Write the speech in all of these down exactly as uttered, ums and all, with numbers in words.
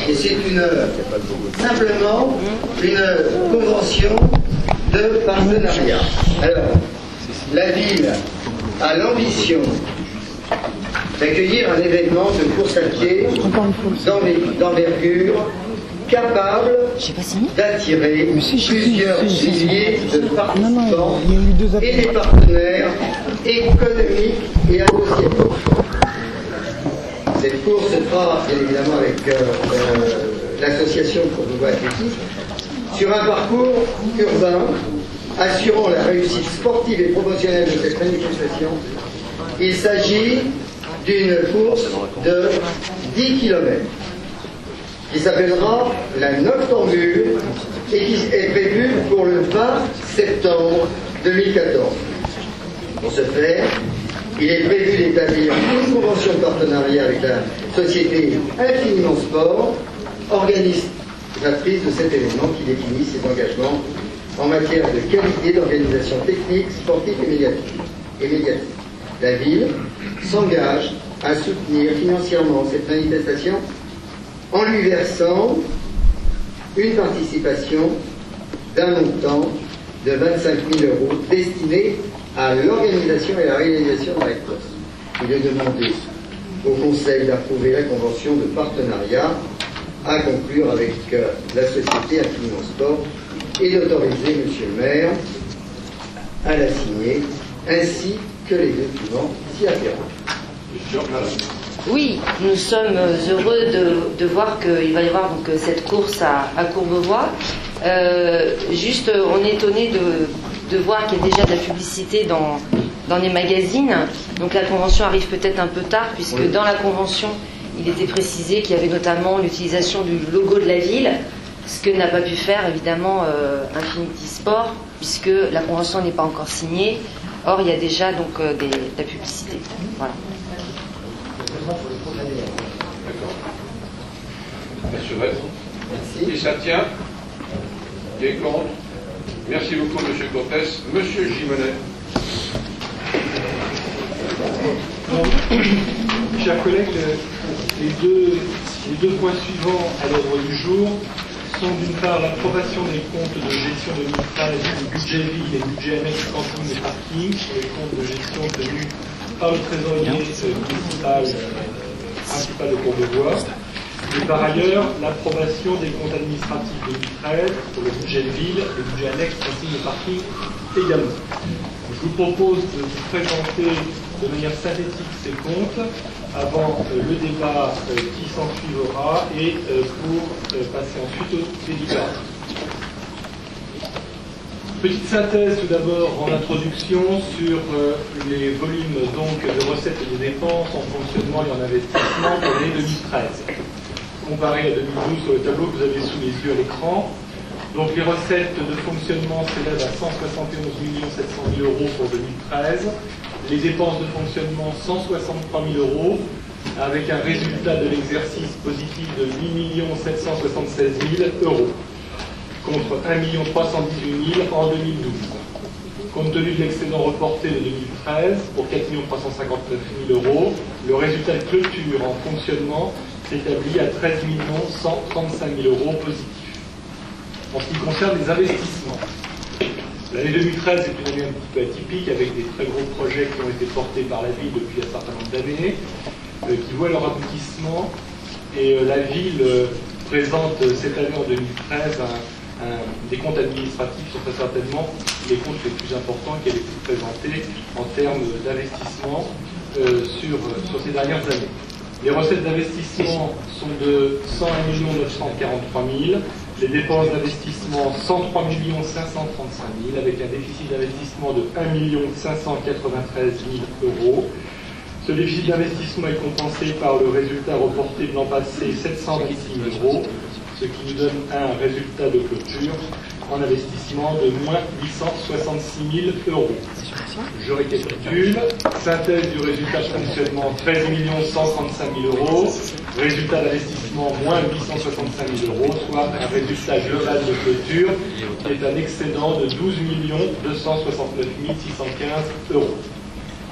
Et c'est une, simplement une convention de partenariat. Alors, la ville a l'ambition d'accueillir un événement de course à pied d'envergure capable d'attirer plusieurs milliers de participants et des partenaires économiques et associatifs. Cette course se fera bien évidemment avec euh, euh, l'association Courbevoie Athlétisme sur un parcours urbain assurant la réussite sportive et promotionnelle de cette manifestation. Il s'agit d'une course de dix kilomètres qui s'appellera la Noctambule et qui est prévue pour le vingt septembre deux mille quatorze. Pour ce faire, il est prévu d'établir une convention de partenariat avec la société Infiniment Sport, organisatrice de cet événement qui définit ses engagements en matière de qualité d'organisation technique, sportive et médiatique. Et médiatique. La ville s'engage à soutenir financièrement cette manifestation en lui versant une participation d'un montant de vingt-cinq mille euros destiné à l'organisation et à la réalisation de la course. Il est demandé au Conseil d'approuver la convention de partenariat à conclure avec euh, la société Infiniment Sport et d'autoriser M. le maire à la signer, ainsi que les documents s'y afférents. Oui, nous sommes heureux de, de voir qu'il va y avoir donc cette course à, à Courbevoie. Euh, juste, on est étonné de, de voir qu'il y a déjà de la publicité dans, dans les magazines. Donc la convention arrive peut-être un peu tard, puisque oui. Dans la convention, il était précisé qu'il y avait notamment l'utilisation du logo de la ville, ce que n'a pas pu faire évidemment euh, Infinity Sport, puisque la convention n'est pas encore signée. Or, il y a déjà donc euh, des, de la publicité. Voilà. D'accord. Monsieur Vez. Merci. Et ça tient. Qui est contre? Merci beaucoup, Monsieur Cortès. Monsieur Gimonet. Chers collègues, les deux, les deux points suivants à l'ordre du jour sont d'une part l'approbation des comptes de gestion deux mille treize du budget ville et budget annexe camping et parking, les comptes de gestion tenus par le trésorier municipal, principal de Courbevoie. Et par ailleurs, l'approbation des comptes administratifs deux mille treize pour le budget de ville et le budget annexe camping et parking également. Je vous propose de vous présenter de manière synthétique ces comptes avant euh, le débat euh, qui s'ensuivra et euh, pour euh, passer ensuite au délibératif. Petite synthèse tout d'abord en introduction sur euh, les volumes donc de recettes et de dépenses en fonctionnement et en investissement pour l'année deux mille treize. Comparé à deux mille douze sur le tableau que vous avez sous les yeux à l'écran. Donc les recettes de fonctionnement s'élèvent à cent soixante et onze millions sept cent mille euros pour deux mille treize. Les dépenses de fonctionnement cent soixante-trois mille euros, avec un résultat de l'exercice positif de huit millions sept cent soixante-seize mille euros, contre un million trois cent dix-huit mille en deux mille douze. Compte tenu de l'excédent reporté de deux mille treize, pour quatre millions trois cent cinquante-neuf mille euros, le résultat de clôture en fonctionnement s'établit à treize millions cent trente-cinq mille euros positifs. En ce qui concerne les investissements, l'année deux mille treize est une année un petit peu atypique, avec des très gros projets qui ont été portés par la ville depuis un certain nombre d'années, euh, qui voient leur aboutissement. Et euh, la ville euh, présente euh, cette année en deux mille treize un, un, des comptes administratifs qui sont très certainement les comptes les plus importants qu'elle ait pu présenter en termes d'investissement euh, sur, sur ces dernières années. Les recettes d'investissement sont de cent un million neuf cent quarante-trois mille, les dépenses d'investissement cent trois millions cinq cent trente-cinq mille, avec un déficit d'investissement de un million cinq cent quatre-vingt-treize mille euros. Ce déficit d'investissement est compensé par le résultat reporté de l'an passé, sept cent vingt-six mille euros, ce qui nous donne un résultat de clôture en investissement de moins huit cent soixante-six mille euros. Je récapitule. Synthèse du résultat de fonctionnement, treize millions cent trente-cinq mille euros. Résultat d'investissement, moins huit cent soixante-cinq mille euros, soit un résultat global de clôture qui est un excédent de douze millions deux cent soixante-neuf mille six cent quinze euros.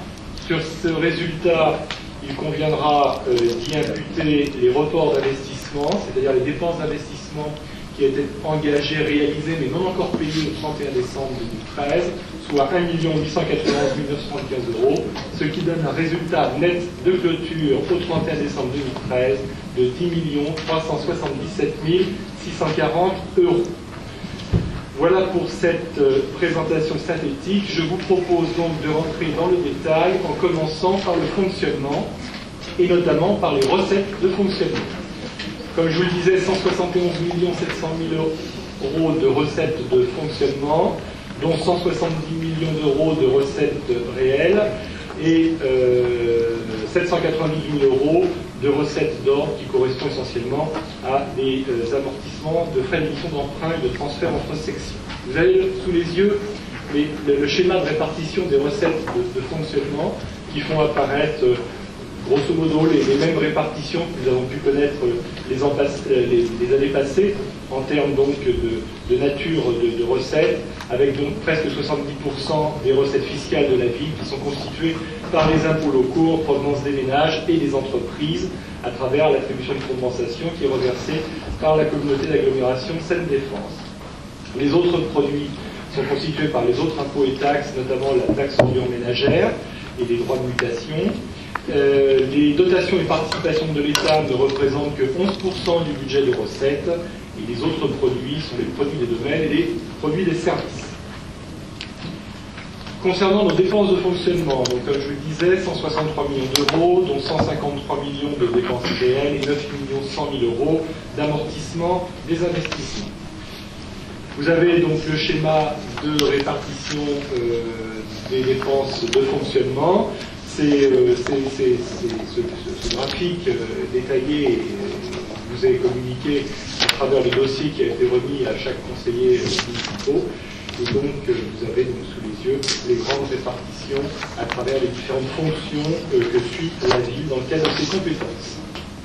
Sur ce résultat, il conviendra euh, d'y imputer les reports d'investissement d'investissement, c'est-à-dire les dépenses d'investissement qui étaient engagées, réalisées, mais non encore payées au trente et un décembre deux mille treize, soit un million huit cent quatre-vingt-onze mille neuf cent soixante-quinze euros, ce qui donne un résultat net de clôture au trente et un décembre deux mille treize de dix millions trois cent soixante-dix-sept mille six cent quarante euros. Voilà pour cette euh, présentation synthétique. Je vous propose donc de rentrer dans le détail en commençant par le fonctionnement et notamment par les recettes de fonctionnement. Comme je vous le disais, cent soixante et onze millions sept cent mille euros de recettes de fonctionnement, dont cent soixante-dix millions d'euros de recettes réelles et euh, sept cent quatre-vingt-douze mille euros de recettes d'ordre qui correspondent essentiellement à des euh, amortissements de frais d'émission d'emprunt et de transfert entre sections. Vous avez sous les yeux les, le, le schéma de répartition des recettes de, de fonctionnement qui font apparaître euh, grosso modo les, les mêmes répartitions que nous avons pu connaître les, les, les années passées en termes donc de, de nature de, de recettes, avec donc presque soixante-dix pour cent des recettes fiscales de la ville qui sont constituées par les impôts locaux en provenance des ménages et des entreprises à travers l'attribution de compensation qui est reversée par la communauté d'agglomération Seine-Défense. Les autres produits sont constitués par les autres impôts et taxes, notamment la taxe ordures ménagères et les droits de mutation. Euh, les dotations et participations de l'État ne représentent que onze pour cent du budget de recettes et les autres produits sont les produits des domaines et les produits des services. Concernant nos dépenses de fonctionnement, donc comme je vous le disais, cent soixante-trois millions d'euros, dont cent cinquante-trois millions de dépenses réelles et neuf millions cent mille euros d'amortissement des investissements. Vous avez donc le schéma de répartition euh, des dépenses de fonctionnement. C'est euh, ce, ce, ce graphique euh, détaillé et euh, vous est communiqué à travers le dossier qui a été remis à chaque conseiller municipal. Et donc euh, vous avez donc sous les yeux les grandes répartitions à travers les différentes fonctions euh, que suit la ville dans le cadre de ses compétences.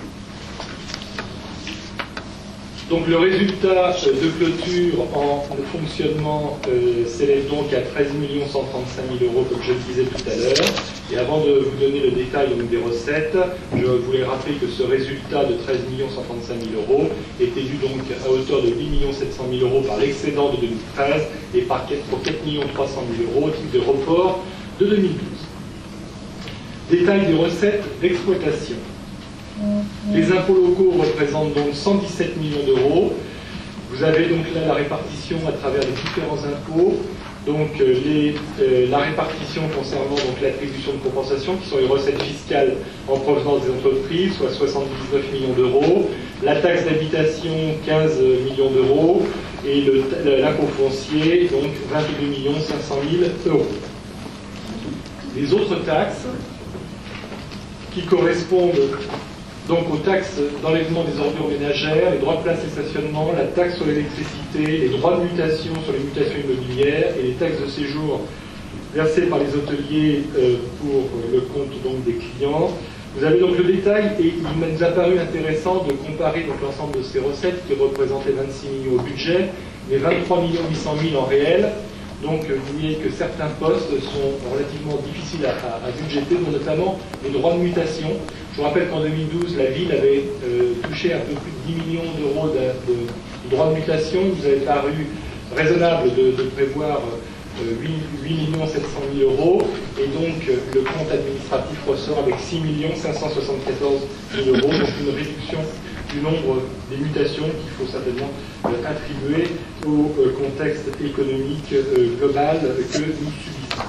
Donc le résultat de clôture en fonctionnement euh, s'élève donc à treize millions cent trente-cinq mille euros, comme je le disais tout à l'heure. Et avant de vous donner le détail donc, des recettes, je voulais rappeler que ce résultat de treize millions cent trente-cinq mille euros était dû donc à hauteur de huit millions sept cent mille euros par l'excédent de deux mille treize et par pour quatre millions trois cent mille euros au titre de report de deux mille douze. Détail des recettes d'exploitation. Les impôts locaux représentent donc cent dix-sept millions d'euros. Vous avez donc là la répartition à travers les différents impôts. Donc les, euh, la répartition concernant donc l'attribution de compensation, qui sont les recettes fiscales en provenance des entreprises, soit soixante-dix-neuf millions d'euros. La taxe d'habitation, quinze millions d'euros. Et l'impôt foncier, donc vingt-deux millions cinq cent mille euros. Les autres taxes qui correspondent donc aux taxes d'enlèvement des ordures ménagères, les droits de place et stationnement, la taxe sur l'électricité, les droits de mutation sur les mutations immobilières et les taxes de séjour versées par les hôteliers euh, pour le compte donc des clients. Vous avez donc le détail et il nous a paru intéressant de comparer donc l'ensemble de ces recettes qui représentaient vingt-six millions au budget, mais vingt-trois millions huit cent mille en réel. Donc vous voyez que certains postes sont relativement difficiles à, à, à budgéter, notamment les droits de mutation. Je vous rappelle qu'en deux mille douze, la ville avait euh, touché un peu plus de dix millions d'euros de, de, de droits de mutation. Il vous avait paru raisonnable de, de prévoir euh, huit millions sept cent mille euros. Et donc euh, le compte administratif ressort avec six millions cinq cent soixante-quatorze mille euros. Donc une réduction du nombre des mutations qu'il faut certainement euh, attribuer au euh, contexte économique euh, global que nous subissons.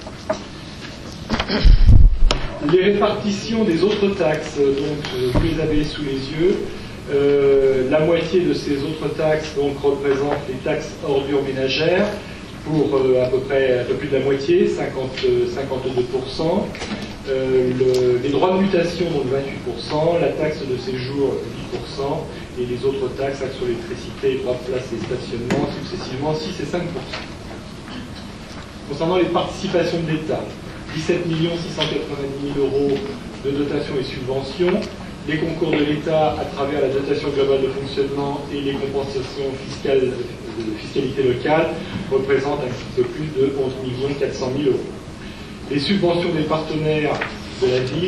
Les répartitions des autres taxes, donc vous les avez sous les yeux. Euh, la moitié de ces autres taxes donc représente les taxes ordures ménagères pour euh, à peu près un peu plus de la moitié, cinquante, cinquante-deux pour cent. Euh, le, les droits de mutation, donc vingt-huit pour cent, la taxe de séjour, dix pour cent, et les autres taxes, taxes sur l'électricité, droits de place et stationnement, successivement six et cinq pour cent. Concernant les participations de l'État, dix-sept millions six cent quatre-vingt-dix mille euros de dotations et subventions, les concours de l'État à travers la dotation globale de fonctionnement et les compensations fiscales de fiscalité locale représentent un petit peu plus de onze millions quatre cent mille euros. Les subventions des partenaires de la ville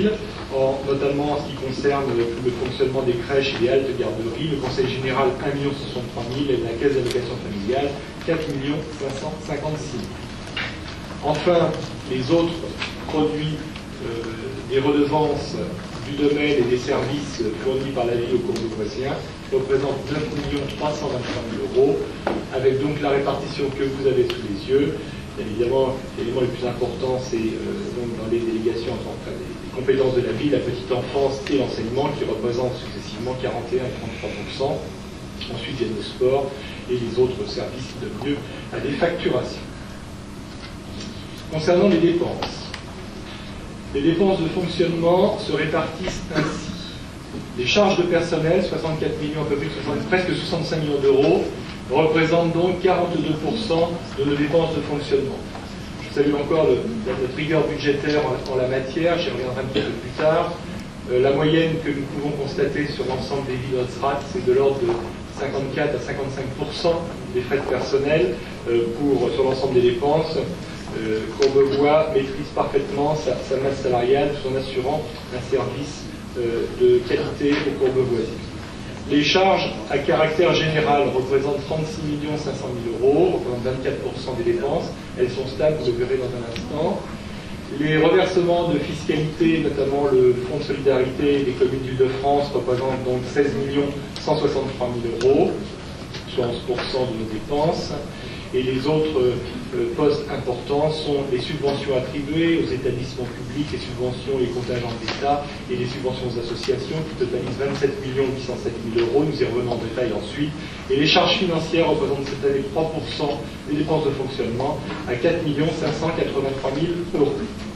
en, notamment en ce qui concerne le, le fonctionnement des crèches et des haltes garderies. Le Conseil général un million soixante-trois mille et la Caisse d'allocation familiale quatre millions cinq cent cinquante-six mille. Enfin, les autres produits euh, des redevances du domaine et des services fournis par la ville au courbevoisien représentent neuf millions trois cent vingt-trois mille euros, avec donc la répartition que vous avez sous les yeux. Évidemment, l'élément le plus important, c'est euh, donc dans les délégations en tant que les, les compétences de la ville, la petite enfance et l'enseignement, qui représentent successivement quarante et un et trente-trois pour cent. Ensuite viennent le sport et les autres services qui donnent lieu à des facturations. Concernant les dépenses, les dépenses de fonctionnement se répartissent ainsi. Les charges de personnel, soixante-quatre millions, un peu plus de soixante, presque soixante-cinq millions d'euros, représentent donc quarante-deux pour cent de nos dépenses de fonctionnement. Je salue encore le, notre rigueur budgétaire en, en la matière, j'y reviendrai un petit peu plus tard. Euh, la moyenne que nous pouvons constater sur l'ensemble des villes d'Otsrat, c'est de l'ordre de cinquante-quatre à cinquante-cinq pour cent des frais de personnel euh, pour, sur l'ensemble des dépenses. Euh, Courbevoie maîtrise parfaitement sa, sa masse salariale tout en assurant un service euh, de qualité aux Courbevoisiers. Les charges à caractère général représentent trente-six millions cinq cent mille euros, représentent vingt-quatre pour cent des dépenses. Elles sont stables, vous le verrez dans un instant. Les reversements de fiscalité, notamment le Fonds de solidarité des communes d'Île-de-France, représentent donc seize millions cent soixante-trois mille euros, soit onze pour cent de nos dépenses. Et les autres euh, postes importants sont les subventions attribuées aux établissements publics, les subventions et les contingents de l'État et les subventions aux associations qui totalisent vingt-sept millions huit cent sept mille euros. Nous y revenons en détail ensuite. Et les charges financières représentent cette année trois pour cent des dépenses de fonctionnement à quatre millions cinq cent quatre-vingt-trois mille euros.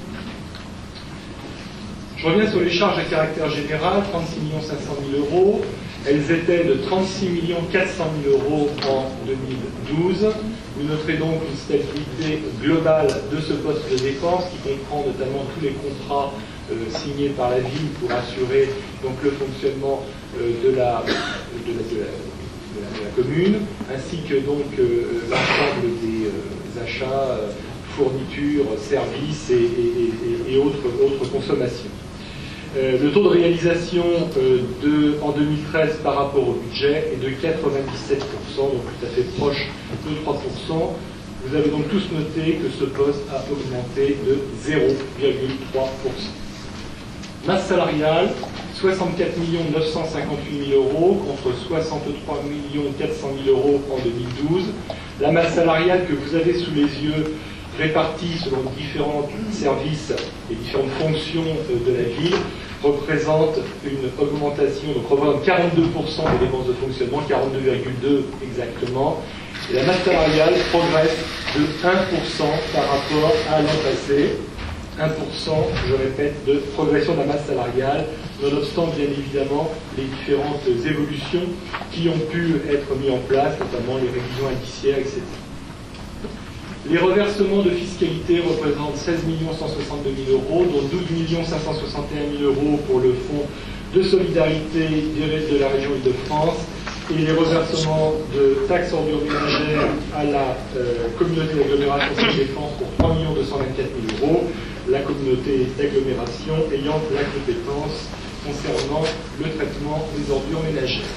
Je reviens sur les charges à caractère général, trente-six millions cinq cent mille euros. Elles étaient de trente-six millions quatre cent mille euros en deux mille douze. Vous noterez donc une stabilité globale de ce poste de dépenses qui comprend notamment tous les contrats euh, signés par la ville pour assurer donc, le fonctionnement euh, de, la, de, la, de, la, de, la, de la commune, ainsi que donc euh, l'ensemble des euh, achats, euh, fournitures, services et, et, et, et autres, autres consommations. Euh, le taux de réalisation euh, de, en deux mille treize par rapport au budget est de quatre-vingt-dix-sept pour cent, donc tout à fait proche de trois pour cent. Vous avez donc tous noté que ce poste a augmenté de zéro virgule trois pour cent. Masse salariale, soixante-quatre millions neuf cent cinquante-huit mille euros contre soixante-trois millions quatre cent mille euros en deux mille douze. La masse salariale que vous avez sous les yeux répartis selon différents services et différentes fonctions de la ville, représente une augmentation, donc représente quarante-deux pour cent des dépenses de fonctionnement, quarante-deux virgule deux exactement, et la masse salariale progresse de un pour cent par rapport à l'an passé, un pour cent, je répète, de progression de la masse salariale, nonobstant bien évidemment les différentes évolutions qui ont pu être mises en place, notamment les révisions indiciaires, et cetera. Les reversements de fiscalité représentent seize millions cent soixante-deux mille euros, dont douze millions cinq cent soixante et un mille euros pour le fonds de solidarité de la région Île-de-France, et les reversements de taxes ordures ménagères à la euh, communauté d'agglomération Sainte-Défense pour trois millions deux cent vingt-quatre mille euros, la communauté d'agglomération ayant la compétence concernant le traitement des ordures ménagères.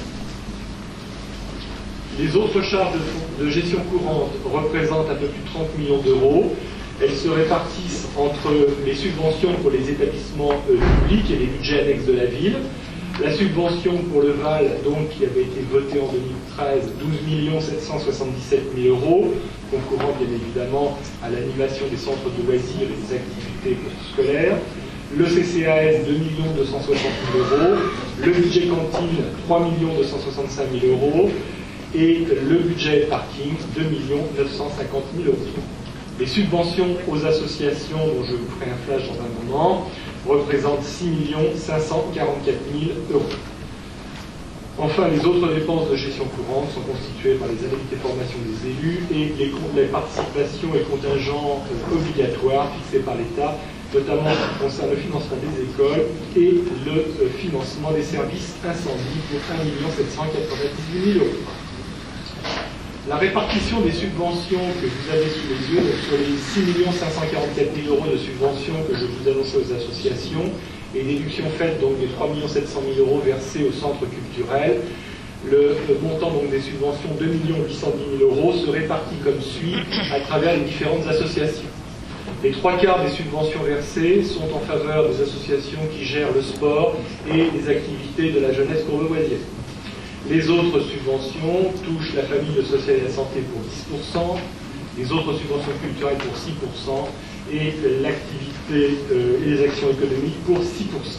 Les autres charges de, de gestion courante représentent un peu plus de trente millions d'euros. Elles se répartissent entre les subventions pour les établissements euh, publics et les budgets annexes de la ville. La subvention pour le Val, donc, qui avait été votée en deux mille treize, douze millions sept cent soixante-dix-sept mille euros, concourant bien évidemment à l'animation des centres de loisirs et des activités scolaires. Le C C A S, deux millions deux cent soixante mille euros. Le budget cantine, trois millions deux cent soixante-cinq mille euros. Et le budget parking, deux millions neuf cent cinquante mille euros. Les subventions aux associations, dont je vous ferai un flash dans un moment, représentent six millions cinq cent quarante-quatre mille euros. Enfin, les autres dépenses de gestion courante sont constituées par les indemnités de formation des élus et les, les participations et contingents euh, obligatoires fixés par l'État, notamment en ce qui concerne le financement des écoles et le euh, financement des services incendies pour un million sept cent quatre-vingt-dix-huit mille euros. La répartition des subventions que vous avez sous les yeux, donc sur les six millions cinq cent quarante-quatre mille euros de subventions que je vous annonçais aux associations, et déduction faite donc des trois millions sept cent mille euros versés au centre culturel, le, le montant donc des subventions deux millions huit cent dix mille euros se répartit comme suit à travers les différentes associations. Les trois quarts des subventions versées sont en faveur des associations qui gèrent le sport et les activités de la jeunesse courbevoisienne. Les autres subventions touchent la famille, le social et la santé pour dix pour cent, les autres subventions culturelles pour six pour cent et l'activité euh, et les actions économiques pour six pour cent.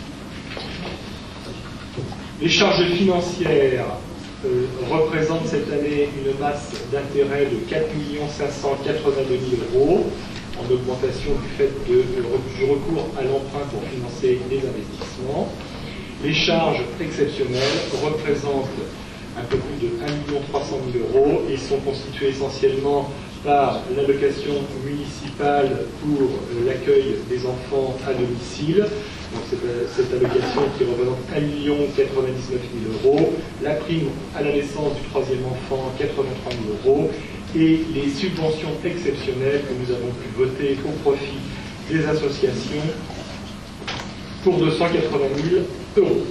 Les charges financières euh, représentent cette année une masse d'intérêt de quatre millions cinq cent quatre-vingt-deux mille euros, en augmentation du fait de, de, du recours à l'emprunt pour financer les investissements. Les charges exceptionnelles représentent un peu plus de un million trois cent mille euros et sont constituées essentiellement par l'allocation municipale pour l'accueil des enfants à domicile. Donc cette, cette allocation qui représente un million quatre-vingt-dix-neuf mille euros, la prime à la naissance du troisième enfant, quatre-vingt-trois mille euros, et les subventions exceptionnelles que nous avons pu voter au profit des associations pour deux cent quatre-vingt mille euros.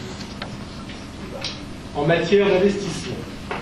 En matière d'investissement,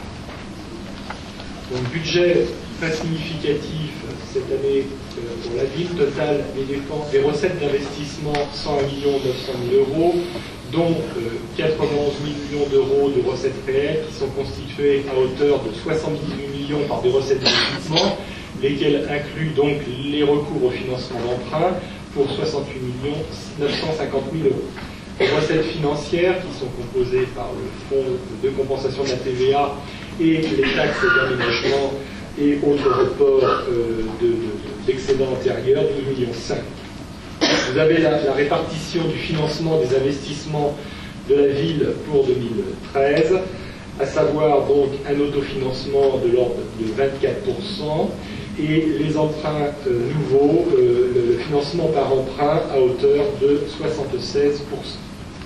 donc budget très significatif cette année euh, pour la ville, total des dépenses, des recettes d'investissement cent un million neuf cent mille euros, dont euh, quatre-vingt-onze millions d'euros de recettes réelles qui sont constituées à hauteur de soixante-dix-huit millions par des recettes d'investissement, lesquelles incluent donc les recours au financement d'emprunt pour soixante-huit millions neuf cent cinquante mille euros. Les recettes financières qui sont composées par le fonds de compensation de la T V A et les taxes d'aménagement et autres reports euh, d'excédents de, de, antérieurs, douze millions cinq. Vous avez la, la répartition du financement des investissements de la ville pour deux mille treize, à savoir donc un autofinancement de l'ordre de vingt-quatre pour cent et les emprunts euh, nouveaux, euh, le, le financement par emprunt à hauteur de soixante-seize pour cent.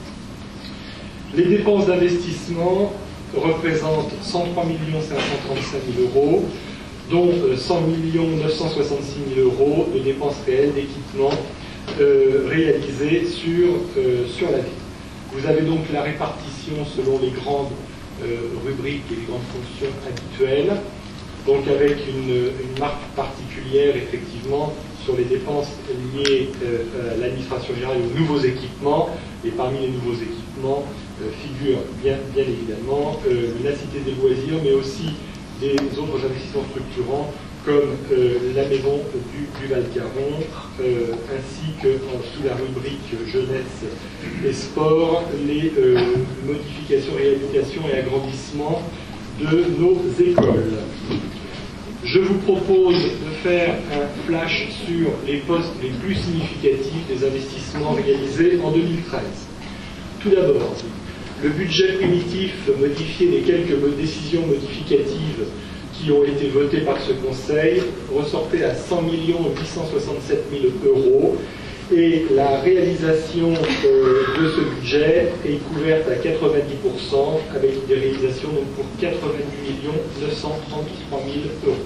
Les dépenses d'investissement représentent cent trois millions cinq cent trente-cinq mille euros, dont cent millions neuf cent soixante-six mille euros de dépenses réelles d'équipement euh, réalisées sur, euh, sur la ville. Vous avez donc la répartition selon les grandes euh, rubriques et les grandes fonctions habituelles, donc avec une, une marque particulière effectivement sur les dépenses liées euh, à l'administration générale et aux nouveaux équipements, et parmi les nouveaux équipements euh, figurent bien, bien évidemment euh, la cité des loisirs, mais aussi des autres investissements structurants comme euh, la maison du, du Val-Caron, euh, ainsi que euh, sous la rubrique jeunesse et sport, les euh, modifications, réhabilitations et agrandissements de nos écoles. Je vous propose de faire un flash sur les postes les plus significatifs des investissements réalisés en deux mille treize. Tout d'abord, le budget primitif modifié des quelques décisions modificatives qui ont été votées par ce Conseil ressortait à cent millions huit cent soixante-sept mille euros et la réalisation euh, de ce budget est couverte à quatre-vingt-dix pour cent avec des réalisations donc, pour quatre-vingt-dix millions neuf cent trente-trois mille euros.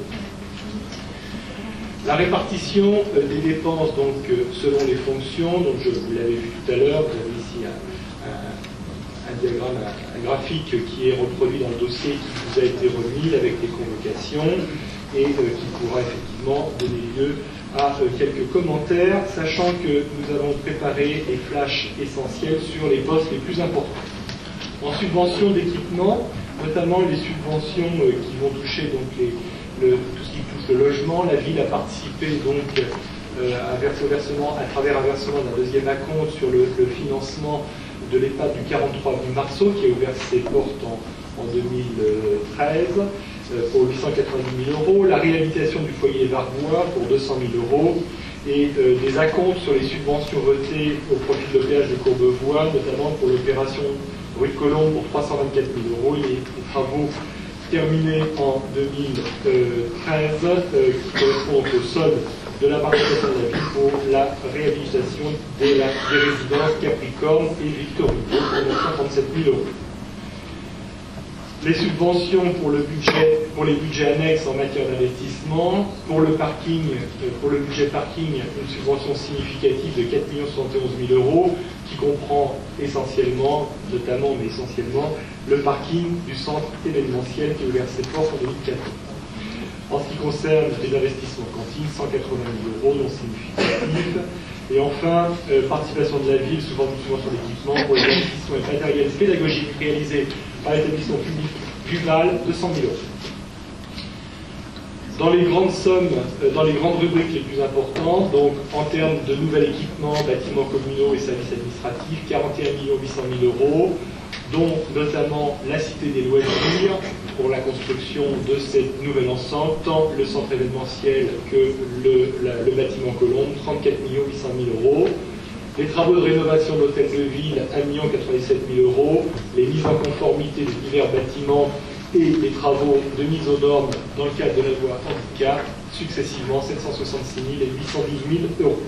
La répartition euh, des dépenses donc, euh, selon les fonctions, donc je vous l'avez vu tout à l'heure, vous avez ici un, un un diagramme, un graphique qui est reproduit dans le dossier qui vous a été remis avec les convocations et euh, qui pourra effectivement donner lieu à euh, quelques commentaires, sachant que nous avons préparé les flashs essentiels sur les postes les plus importants. En subventions d'équipement, notamment les subventions euh, qui vont toucher donc les, le, tout ce qui touche le logement, la ville a participé donc euh, à verser au versement, à travers un versement d'un deuxième acompte sur le, le financement de l'EHPAD du quarante-trois du Marceau, qui a ouvert ses portes en, en deux mille treize euh, pour huit cent quatre-vingt-dix mille euros, la réhabilitation du foyer Varbois pour deux cent mille euros, et euh, des acomptes sur les subventions votées au profit de l'O P H de Courbevoie, notamment pour l'opération rue Colombe pour trois cent vingt-quatre mille euros, et les, les travaux terminés en deux mille treize euh, qui correspondent au solde de la participation de la ville pour la réhabilitation de la, des résidences Capricorne et Victor Hugo pour neuf cent trente-sept mille euros. Les subventions pour, le budget, pour les budgets annexes en matière d'investissement. Pour le parking, pour le budget parking, une subvention significative de quatre millions soixante et onze mille euros qui comprend essentiellement, notamment mais essentiellement, le parking du centre événementiel qui est ouvert ses portes en deux mille quatorze. En ce qui concerne les investissements cantines, cent quatre-vingt mille euros non significatifs. Et enfin, euh, participation de la ville sous forme de subvention d'équipement pour les investissements et matériels pédagogiques réalisés par l'établissement public Duval de cent mille euros. Dans les grandes sommes, euh, dans les grandes rubriques les plus importantes, donc en termes de nouvel équipement, bâtiments communaux et services administratifs, quarante et un millions huit cent mille euros, dont notamment la Cité des Loisirs pour la construction de cette nouvelle ensemble, tant le centre événementiel que le, la, le bâtiment Colombe, trente-quatre millions huit cent mille euros. Les travaux de rénovation de l'hôtel de ville, un million quatre-vingt-dix-sept mille euros. Les mises en conformité des divers bâtiments et les travaux de mise aux normes dans le cadre de la loi handicap, successivement sept cent soixante-six mille et huit cent douze mille euros.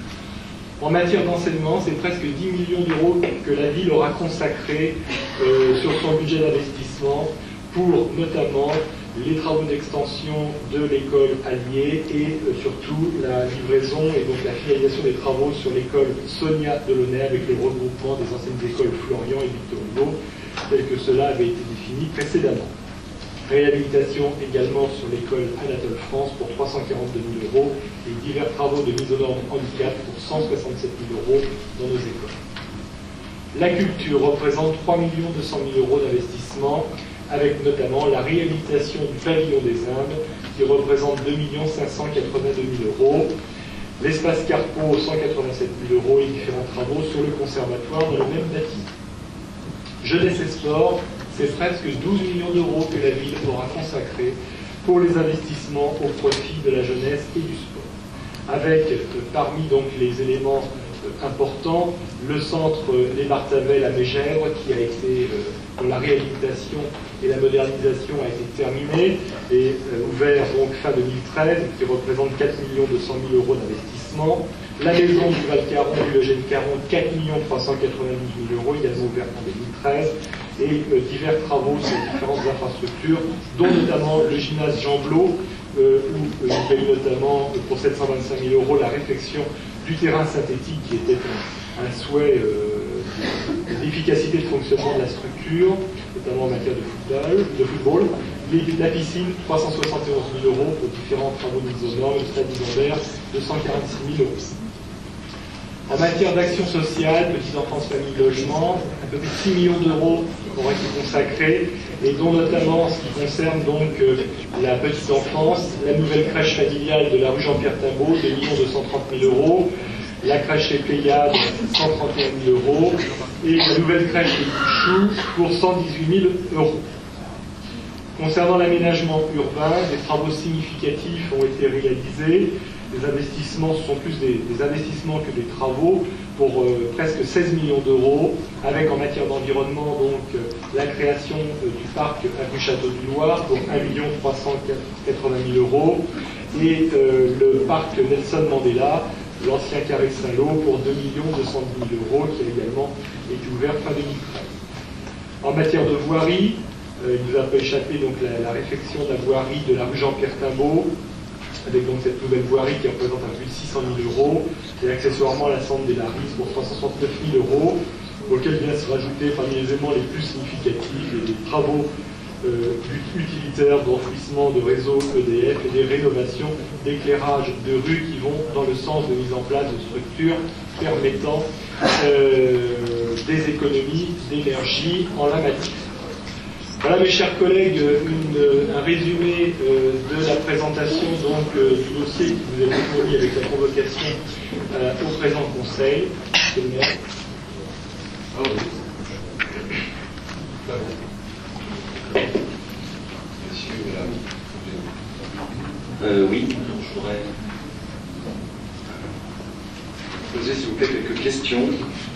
En matière d'enseignement, c'est presque dix millions d'euros que la ville aura consacré euh, sur son budget d'investissement pour notamment les travaux d'extension de l'école Allier et euh, surtout la livraison et donc la finalisation des travaux sur l'école Sonia Delaunay avec le regroupement des anciennes écoles Florian et Victor Hugo, tel que cela avait été défini précédemment. Réhabilitation également sur l'école Anatole France pour trois cent quarante-deux mille euros et divers travaux de mise aux normes handicap pour cent soixante-sept mille euros dans nos écoles. La culture représente trois millions deux cent mille euros d'investissement avec notamment la réhabilitation du pavillon des Indes qui représente deux millions cinq cent quatre-vingt-deux mille euros, l'espace Carpo cent quatre-vingt-sept mille euros et différents travaux sur le conservatoire dans le même bâtiment. Jeunesse et sport, c'est presque douze millions d'euros que la ville aura consacré pour les investissements au profit de la jeunesse et du sport. Avec, euh, parmi donc les éléments euh, importants, le centre euh, Les Martavelles à Mégèvres, qui a été, euh, dont la réhabilitation et la modernisation a été terminée et euh, ouvert donc fin deux mille treize, qui représente quatre millions deux cent mille euros d'investissement. La maison du Val-Caron, du Eugène Caron, quatre millions trois cent quatre-vingt-douze mille euros, également ouverte en deux mille treize. Et euh, divers travaux sur différentes infrastructures, dont notamment le gymnase Jean Blot, euh, où euh, il y a eu notamment euh, pour sept cent vingt-cinq mille euros la réfection du terrain synthétique qui était un, un souhait euh, d'efficacité de fonctionnement de la structure, notamment en matière de football. De football. La piscine, trois cent soixante et onze mille euros pour différents travaux de mise aux normes, le stade d'Isambert, deux cent quarante-six mille euros. En matière d'action sociale, petite enfance, famille, logement, un peu plus de six millions d'euros auraient été consacrés, et dont notamment ce qui concerne donc euh, la petite enfance, la nouvelle crèche familiale de la rue Jean-Pierre Timbaud, deux millions deux cent trente mille euros, la crèche chez Pléiade, cent trente et un mille euros, et la nouvelle crèche chez Pichou pour cent dix-huit mille euros. Concernant l'aménagement urbain, des travaux significatifs ont été réalisés. Les investissements, ce sont plus des, des investissements que des travaux pour euh, presque seize millions d'euros, avec en matière d'environnement donc euh, la création euh, du parc à rue Château-du-Loir pour un million trois cent quatre-vingt mille euros et euh, le parc Nelson Mandela, l'ancien carré Saint-Lô, pour deux millions deux cent dix mille euros, qui a également été ouvert fin deux mille treize. En matière de voirie, euh, il nous a pas échappé donc la, la réfection de la voirie de la rue Jean-Pierre Timbaud, avec donc cette nouvelle voirie qui représente un peu de six cent mille euros, et accessoirement l'ensemble des Laris pour trois cent soixante-neuf mille euros, auxquels vient se rajouter parmi les éléments les plus significatifs des travaux euh, utilitaires d'enfouissement de réseau E D F et des rénovations d'éclairage de rues qui vont dans le sens de mise en place de structures permettant euh, des économies d'énergie en la matière. Voilà, mes chers collègues, une, un résumé euh, de la présentation donc, euh, du dossier qui vous est fourni avec la convocation euh, au présent Conseil. Monsieur le maire. Oh. Euh, oui, je voudrais poser s'il vous plaît quelques questions.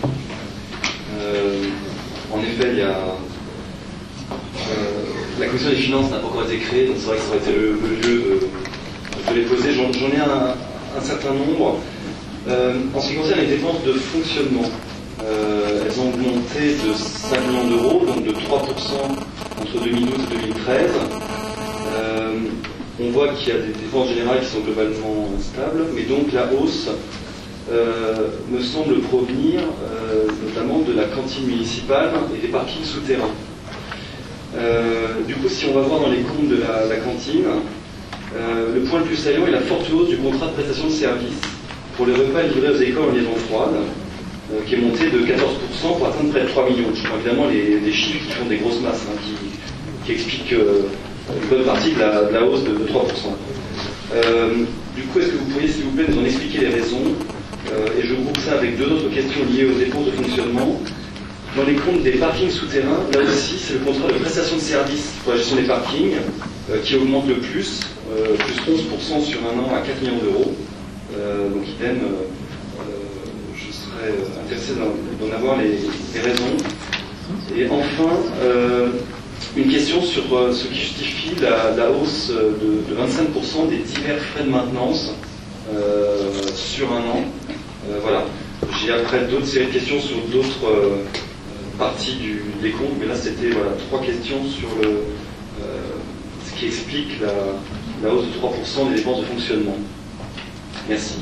Euh, en effet, il y a Euh, la commission des finances n'a pas encore été créée, donc c'est vrai que ça aurait été le, le lieu de, de les poser. J'en, j'en ai un, un certain nombre. Euh, en ce qui concerne les dépenses de fonctionnement, euh, Euh, elles ont augmenté de cinq millions d'euros, donc de trois pour cent entre deux mille douze et deux mille treize. Euh, on voit qu'il y a des dépenses générales qui sont globalement stables, mais donc la hausse euh, me semble provenir euh, notamment de la cantine municipale et des parkings souterrains. Euh, du coup, si on va voir dans les comptes de la, la cantine, euh, le point le plus saillant est la forte hausse du contrat de prestation de services pour les repas livrés aux écoles en liaison froide, euh, qui est monté de quatorze pour cent pour atteindre près de trois millions. Je crois évidemment les, les chiffres qui font des grosses masses, hein, qui, qui expliquent euh, une bonne partie de la, de la hausse de, de trois pour cent. Euh, du coup, est-ce que vous pourriez, s'il vous plaît, nous en expliquer les raisons euh, Et je groupe ça avec deux autres questions liées aux dépenses de fonctionnement. Dans les comptes des parkings souterrains, là aussi, c'est le contrat de prestation de services pour la gestion des parkings euh, qui augmente le plus, euh, plus onze pour cent sur un an à quatre millions d'euros. Euh, donc, idem, euh, je serais intéressé d'en avoir les, les raisons. Et enfin, euh, une question sur euh, ce qui justifie la, la hausse de, de vingt-cinq pour cent des divers frais de maintenance euh, sur un an. Euh, voilà. J'ai après d'autres séries de questions sur d'autres euh, partie du, des comptes, mais là c'était voilà, trois questions sur le, euh, ce qui explique la, la hausse de trois pour cent des dépenses de fonctionnement. Merci.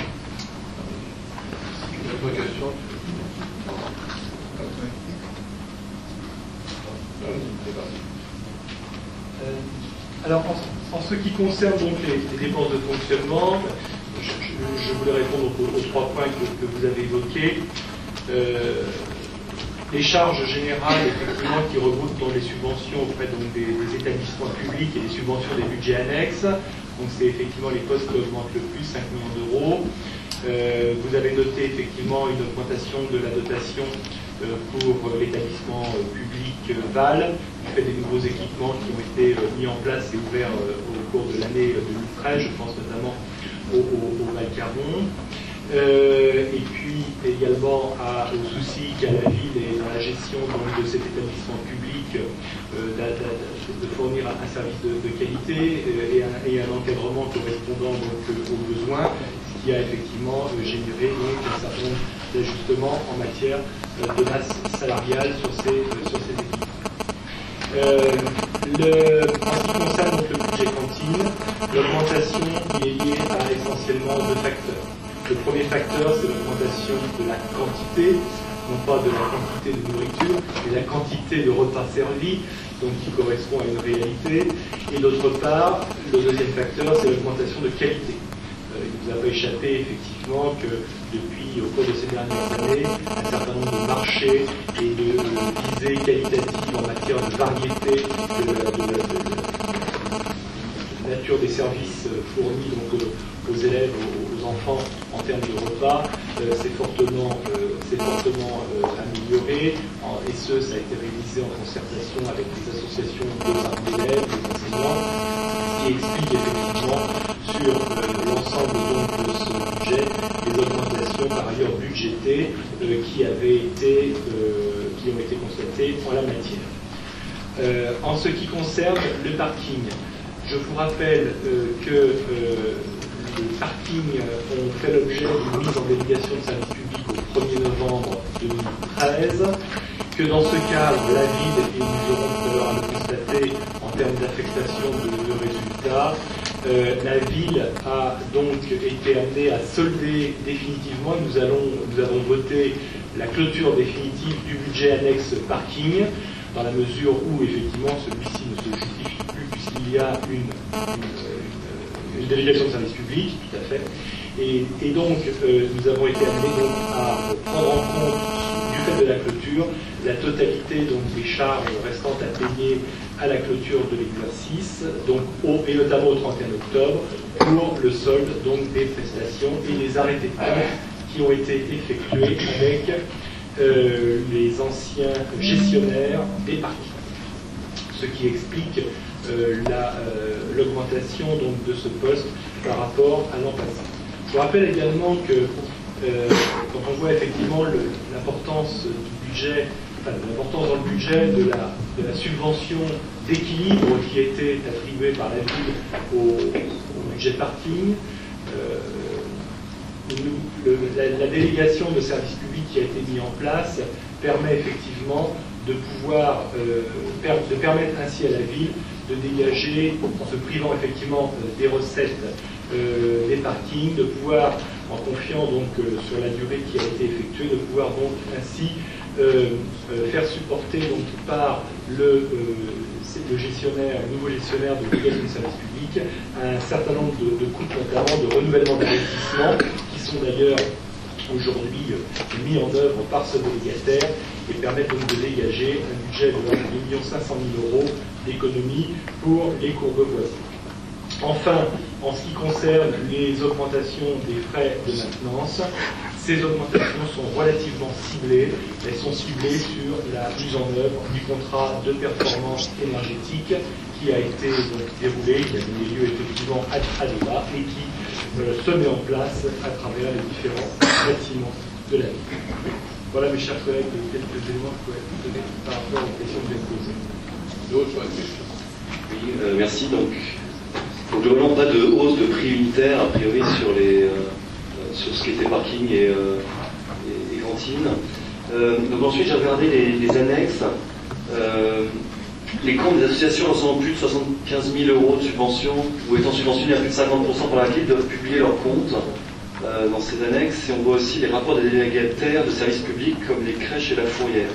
D'autres questions? Euh, alors en, en ce qui concerne donc les, les dépenses de fonctionnement, je, je, je voulais répondre aux, aux trois points que, que vous avez évoqués. Euh, Les charges générales, effectivement, qui regroupent dans les subventions auprès donc, des, des établissements publics et les subventions des budgets annexes. Donc, c'est effectivement les postes qui augmentent le plus, cinq millions d'euros. Euh, vous avez noté effectivement une augmentation de la dotation euh, pour l'établissement euh, public euh, Val, du fait des nouveaux équipements qui ont été euh, mis en place et ouverts euh, au cours de l'année deux mille treize. Je pense notamment au, au, au Val-Carmont. Euh, et puis également à, au souci qu'a la ville et dans la gestion donc, de cet établissement public euh, de, de, de fournir un, un service de, de qualité euh, et, un, et un encadrement correspondant donc, euh, aux besoins, ce qui a effectivement euh, généré donc, un certain nombre d'ajustements en matière euh, de masse salariale sur ces, euh, sur ces équipes. Euh, le, en ce qui concerne donc, le budget cantine, l'augmentation est liée à essentiellement deux facteurs. Le premier facteur, c'est l'augmentation de la quantité, non pas de la quantité de nourriture, mais la quantité de repas servis, donc qui correspond à une réalité. Et d'autre part, le deuxième facteur, c'est l'augmentation de qualité. Euh, il vous a pas échappé effectivement que depuis, au cours de ces dernières années, un certain nombre de marchés et de euh, visées qualitatives en matière de variété de, de, de, de, de, de nature des services fournis donc, aux, aux élèves, aux, enfants en termes de repas, euh, c'est fortement, euh, c'est fortement euh, amélioré, en, et ce, ça a été réalisé en concertation avec les associations de parents d'élèves, des enseignants, ce qui explique effectivement sur euh, l'ensemble donc, de ce budget des augmentations par ailleurs budgétées euh, qui avaient été, euh, qui ont été constatées en la matière. Euh, en ce qui concerne le parking, je vous rappelle euh, que euh, les parkings ont fait l'objet d'une mise en délégation de service public au premier novembre deux mille treize, que dans ce cadre, la ville, et nous aurons tout à l'heure à le constater en termes d'affectation de, de résultats, euh, la ville a donc été amenée à solder définitivement, nous, allons, nous avons voté la clôture définitive du budget annexe parking, dans la mesure où effectivement celui-ci ne se justifie plus puisqu'il y a une, une, une délégation de service public, tout à fait. Et, et donc, euh, nous avons été amenés donc, à prendre en compte, du fait de la clôture, la totalité donc, des charges restantes à payer à la clôture de l'exercice, donc au, et notamment au trente et un octobre, pour le solde donc, des prestations et les arrêtés de compte qui ont été effectués avec euh, les anciens gestionnaires des parkings. Ce qui explique euh, la, euh, l'augmentation donc, de ce poste par rapport à l'an passé. Je vous rappelle également que euh, quand on voit effectivement le, l'importance du budget, enfin l'importance dans le budget de la, de la subvention d'équilibre qui a été attribuée par la ville au, au budget parking, euh, nous, le, la, la délégation de service public qui a été mise en place permet effectivement de pouvoir, euh, per, de permettre ainsi à la ville de dégager, en se privant effectivement des recettes euh, des parkings, de pouvoir, en confiant donc euh, sur la durée qui a été effectuée, de pouvoir donc ainsi euh, euh, faire supporter donc par le, euh, le gestionnaire, le nouveau gestionnaire de délégation de service public un certain nombre de, de coûts, notamment de renouvellement d'investissement, qui sont d'ailleurs aujourd'hui mis en œuvre par ce délégataire et permettent donc de dégager un budget de un million cinq cent mille euros d'économie pour les Courbevoisiers. Enfin, en ce qui concerne les augmentations des frais de maintenance, ces augmentations sont relativement ciblées. Elles sont ciblées sur la mise en œuvre du contrat de performance énergétique qui a été donc déroulé, qui a donné lieu effectivement à, à débat et qui euh, se met en place à travers les différents bâtiments de la ville. Voilà, mes chers collègues, quelques éléments que je pourrais vous donner par rapport aux questions que vous avez posées. D'autres questions? Oui, euh, merci. Donc, donc globalement, pas de hausse de prix unitaire, a priori, sur, les, euh, sur ce qui était parking et, euh, et, et cantine. Euh, donc ensuite, j'ai regardé les, les annexes. Euh, les comptes des associations recevant plus de soixante-quinze mille euros de subvention ou étant subventionnés à plus de cinquante pour cent par la ville doivent publier leurs comptes euh, dans ces annexes. Et on voit aussi les rapports des délégataires de services publics comme les crèches et la fourrière.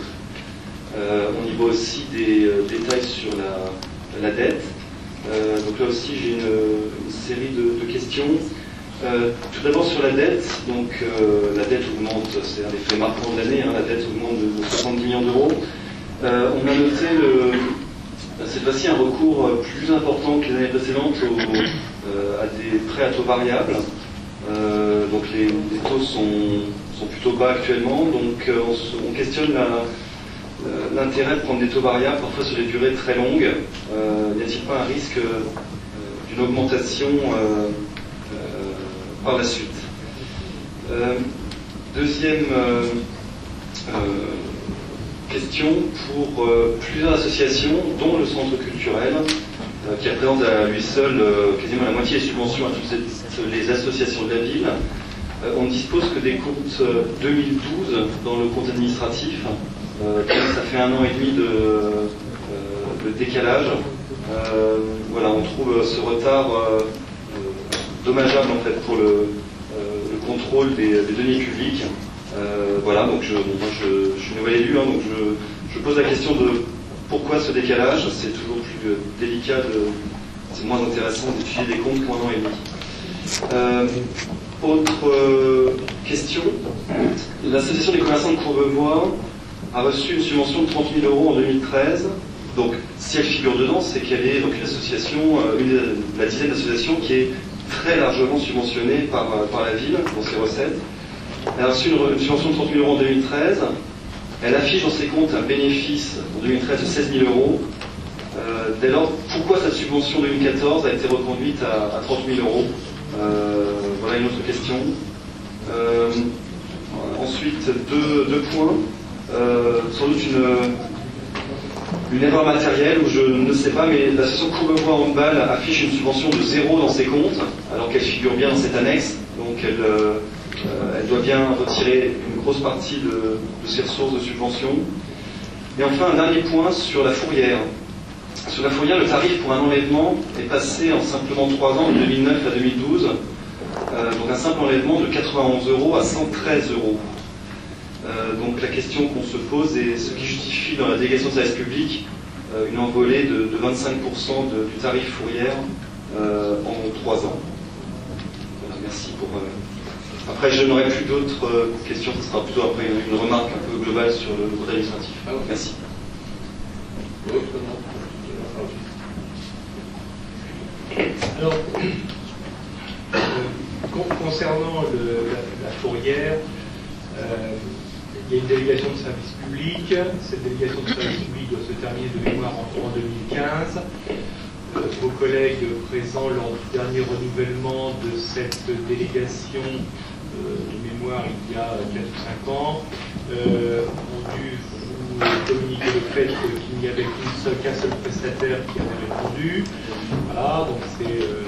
Euh, on y voit aussi des euh, détails sur la, la dette. Euh, donc là aussi j'ai une, une série de, de questions. Euh, tout d'abord sur la dette, donc euh, la dette augmente, c'est un des faits marquants de l'année, hein, la dette augmente de, de soixante-dix millions d'euros. Euh, on a noté le, cette fois-ci un recours plus important que les années précédentes au, euh, à des prêts à taux variables. Euh, donc les, les taux sont, sont plutôt bas actuellement, donc euh, on, se, on questionne la l'intérêt de prendre des taux variables, parfois sur des durées très longues. Euh, n'y a-t-il pas un risque euh, d'une augmentation euh, euh, par la suite? euh, Deuxième euh, euh, question, pour euh, plusieurs associations, dont le Centre culturel, euh, qui représente à lui seul euh, quasiment la moitié des subventions à toutes les associations de la ville, euh, on ne dispose que des comptes euh, deux mille douze dans le compte administratif. Euh, ça fait un an et demi de, euh, de décalage. Euh, voilà, on trouve ce retard euh, euh, dommageable en fait pour le, euh, le contrôle des, des deniers publics. Euh, voilà, donc je, bon, moi je, je suis nouvel élu, hein, donc je, je pose la question de pourquoi ce décalage. C'est toujours plus euh, délicat, de, c'est moins intéressant d'étudier des comptes qu'un an et demi. Euh, autre euh, question, l'association des commerçants de Courbevoie a reçu une subvention de trente mille euros en deux mille treize. Donc, si elle figure dedans, c'est qu'elle est donc une association, une de la dizaine d'associations qui est très largement subventionnée par, par la ville dans ses recettes. Elle a reçu une, une subvention de trente mille euros en deux mille treize. Elle affiche dans ses comptes un bénéfice en deux mille treize de seize mille euros. Euh, dès lors, pourquoi cette subvention deux mille quatorze a été reconduite à, à trente mille euros? euh, Voilà une autre question. Euh, ensuite, deux, deux points. Euh, sans doute une, une erreur matérielle où je ne sais pas, mais l'association Courbevoie Handball affiche une subvention de zéro dans ses comptes, alors qu'elle figure bien dans cette annexe, donc elle, euh, elle doit bien retirer une grosse partie de, de ses ressources de subvention. Et enfin, un dernier point sur la fourrière. Sur la fourrière, le tarif pour un enlèvement est passé en simplement trois ans, de deux mille neuf à deux mille douze, euh, donc un simple enlèvement de quatre-vingt-onze euros à cent treize euros. Euh, donc la question qu'on se pose est ce qui justifie dans la délégation de service public euh, une envolée de, de vingt-cinq pour cent de, du tarif fourrière euh, en trois ans. Voilà, merci pour... Euh... Après, je n'aurai plus d'autres euh, questions, ce sera plutôt après une remarque un peu globale sur le code administratif. Merci. Alors, euh, concernant le, la, la fourrière, euh, il y a une délégation de service public. Cette délégation de service public doit se terminer de mémoire en, en deux mille quinze. Euh, vos collègues présents lors du dernier renouvellement de cette délégation euh, de mémoire il y a quatre ou cinq ans euh, ont dû vous communiquer le fait qu'il n'y avait qu'une seule, qu'un seul prestataire qui avait répondu. Voilà, donc c'est euh,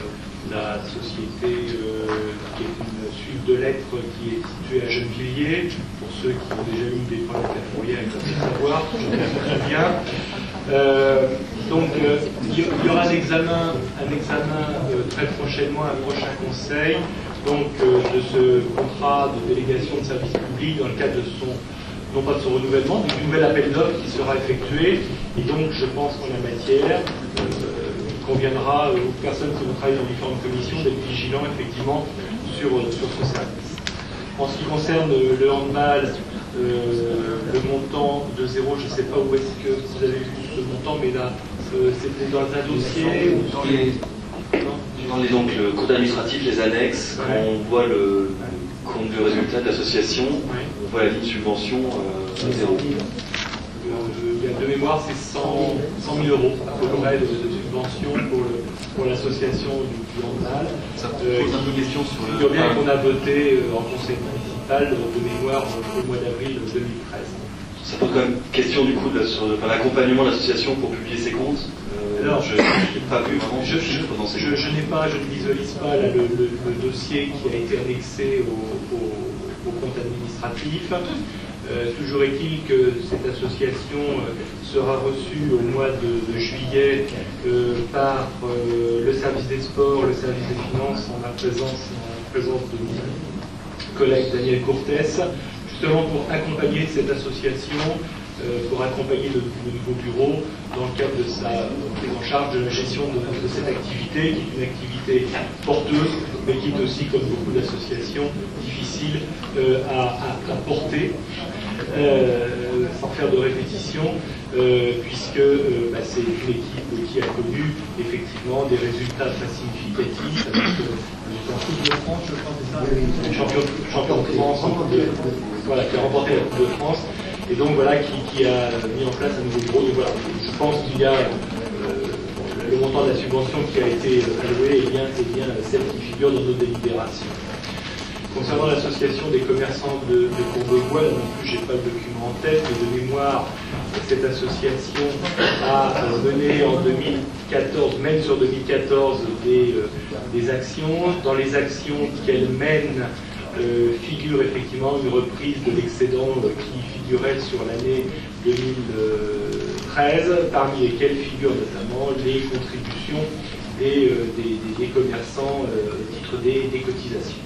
la société euh, qui est une suite de lettres qui est située à Gennevilliers. Pour ceux qui ont déjà eu des problèmes avec la fourrière, ils peuvent le savoir, je me souviens. Euh, donc euh, il y aura un examen, un examen euh, très prochainement, un prochain conseil donc, euh, de ce contrat de délégation de service public dans le cadre de son, non pas de son renouvellement, mais du nouvel appel d'offres qui sera effectué. Et donc je pense qu'en la matière, euh, il conviendra aux personnes qui vont travailler dans différentes commissions d'être vigilants effectivement sur, sur ce service. En ce qui concerne le handball, Euh, le montant de zéro, je ne sais pas où est-ce que vous avez vu ce montant, mais là, euh, c'était dans un dossier ou dans les, dans les donc, le compte administratif, les annexes, ouais. Quand on voit le compte de résultat de l'association, ouais. On voit la ligne subvention euh, à zéro. Il y a de mémoire, c'est cent mille euros à peu près de, de subvention pour, pour l'association du, du handball. Ça pose euh, un peu de questions sur le. Il y a bien qu'on a voté euh, en conseil municipal de mémoire au mois d'avril deux mille treize. Ça pose quand même question du coup de, sur enfin, l'accompagnement de l'association pour publier ses comptes. Euh, Alors, je n'ai pas vu vraiment. Je, je, je, je n'ai pas, je ne visualise pas là, le, le, le dossier qui a été annexé au, au, au compte administratif. Euh, toujours est-il que cette association euh, sera reçue au mois de, de juillet euh, par euh, le service des sports, le service des finances, en la présence, en présence de mon collègue Daniel Courtès, justement pour accompagner cette association, euh, pour accompagner le, le nouveau bureau dans le cadre de sa prise en charge de la gestion de, de cette activité, qui est une activité porteuse, mais qui est aussi, comme beaucoup d'associations, difficile euh, à, à, à porter. Euh, sans faire de répétition, euh, puisque euh, bah, c'est une équipe qui a connu effectivement des résultats très significatifs avec euh, en Coupe de France, je crois, c'est ça, champion, champion de France, de, voilà, qui a remporté la Coupe de France, et donc voilà, qui, qui a mis en place un nouveau bureau. Donc voilà, je pense qu'il y a euh, le montant de la subvention qui a été alloué et bien, et bien celle qui figure dans nos délibérations. Concernant l'association des commerçants de, de Courbevoie, là non plus, je n'ai pas le document en tête, mais de mémoire, cette association a mené en deux mille quatorze, même sur deux mille quatorze, des, euh, des actions. Dans les actions qu'elle mène, euh, figure effectivement une reprise de l'excédent euh, qui figurait sur l'année deux mille treize, parmi lesquelles figurent notamment les contributions des, euh, des, des, des commerçants euh, au titre des, des cotisations.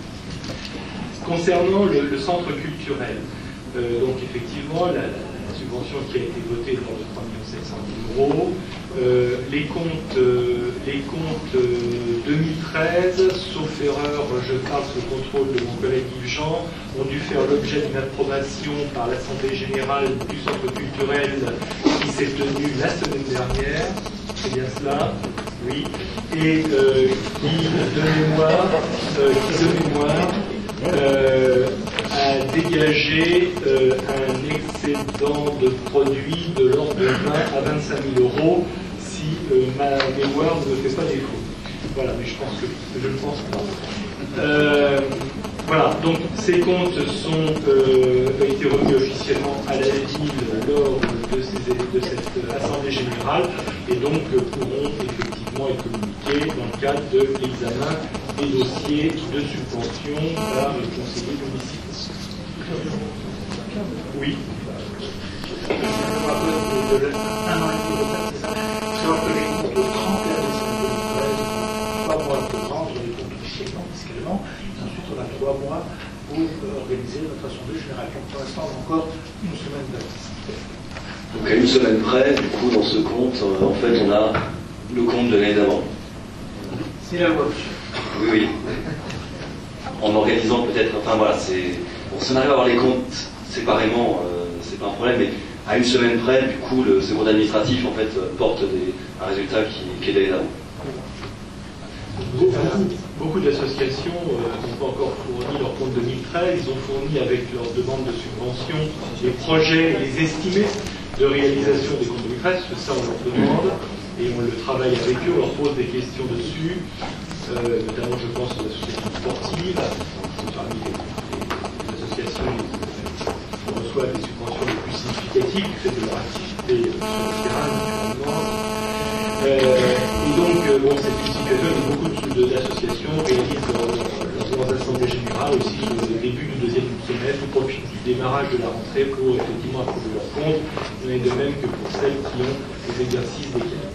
Concernant le, le centre culturel, euh, donc effectivement, la, la subvention qui a été votée dans de trois millions sept cent mille euros, euh, les comptes, euh, les comptes euh, deux mille treize, sauf erreur, je parle sous le contrôle de mon collègue Yves Jean, ont dû faire l'objet d'une approbation par l'Assemblée générale du centre culturel qui s'est tenue la semaine dernière. C'est bien cela, oui, et euh, qui, de mémoire, euh, qui de mémoire Euh, a dégagé euh, un excédent de produits de l'ordre de vingt à vingt-cinq mille euros si euh, ma mémoire ne me fait pas défaut. Voilà, mais je pense que je ne pense pas. Euh, voilà, donc ces comptes sont, euh, ont été remis officiellement à la ville lors de, ces, de cette assemblée générale et donc euh, pourront effectivement être communiqués dans le cadre de l'examen des dossiers de subvention par les conseillers municipaux. Oui. Ensuite, on a trois mois pour organiser notre assemblée générale. Donc, pour l'instant, on a encore une semaine d'avance. Donc, à une semaine près, du coup, dans ce compte, euh, en fait, on a le compte de l'année d'avant. C'est la loi. Oui, oui. En organisant peut-être, enfin voilà, c'est. Bon, si on arrive à avoir les comptes séparément, euh, c'est pas un problème, mais à une semaine près, du coup, le second administratif, en fait, porte des, un résultat qui, qui est l'année d'avant. Beaucoup, beaucoup d'associations euh, n'ont pas encore fourni leur compte deux mille treize, ils ont fourni avec leur demande de subvention les projets, les estimés de réalisation des comptes deux mille treize, parce que ça on leur demande, et on le travaille avec eux, on leur pose des questions dessus, euh, notamment je pense aux associations sportives, parmi les, les, les associations qui reçoivent les subventions les plus significatives du fait de leur activité sur le terrain, naturellement. Euh, Et donc, euh, bon, c'est une situation où beaucoup d'associations réalisent leurs, leurs assemblées générales aussi au début du deuxième semestre, ou profitent du démarrage de la rentrée pour effectivement approuver leurs comptes, mais de même que pour celles qui ont les exercices décalés.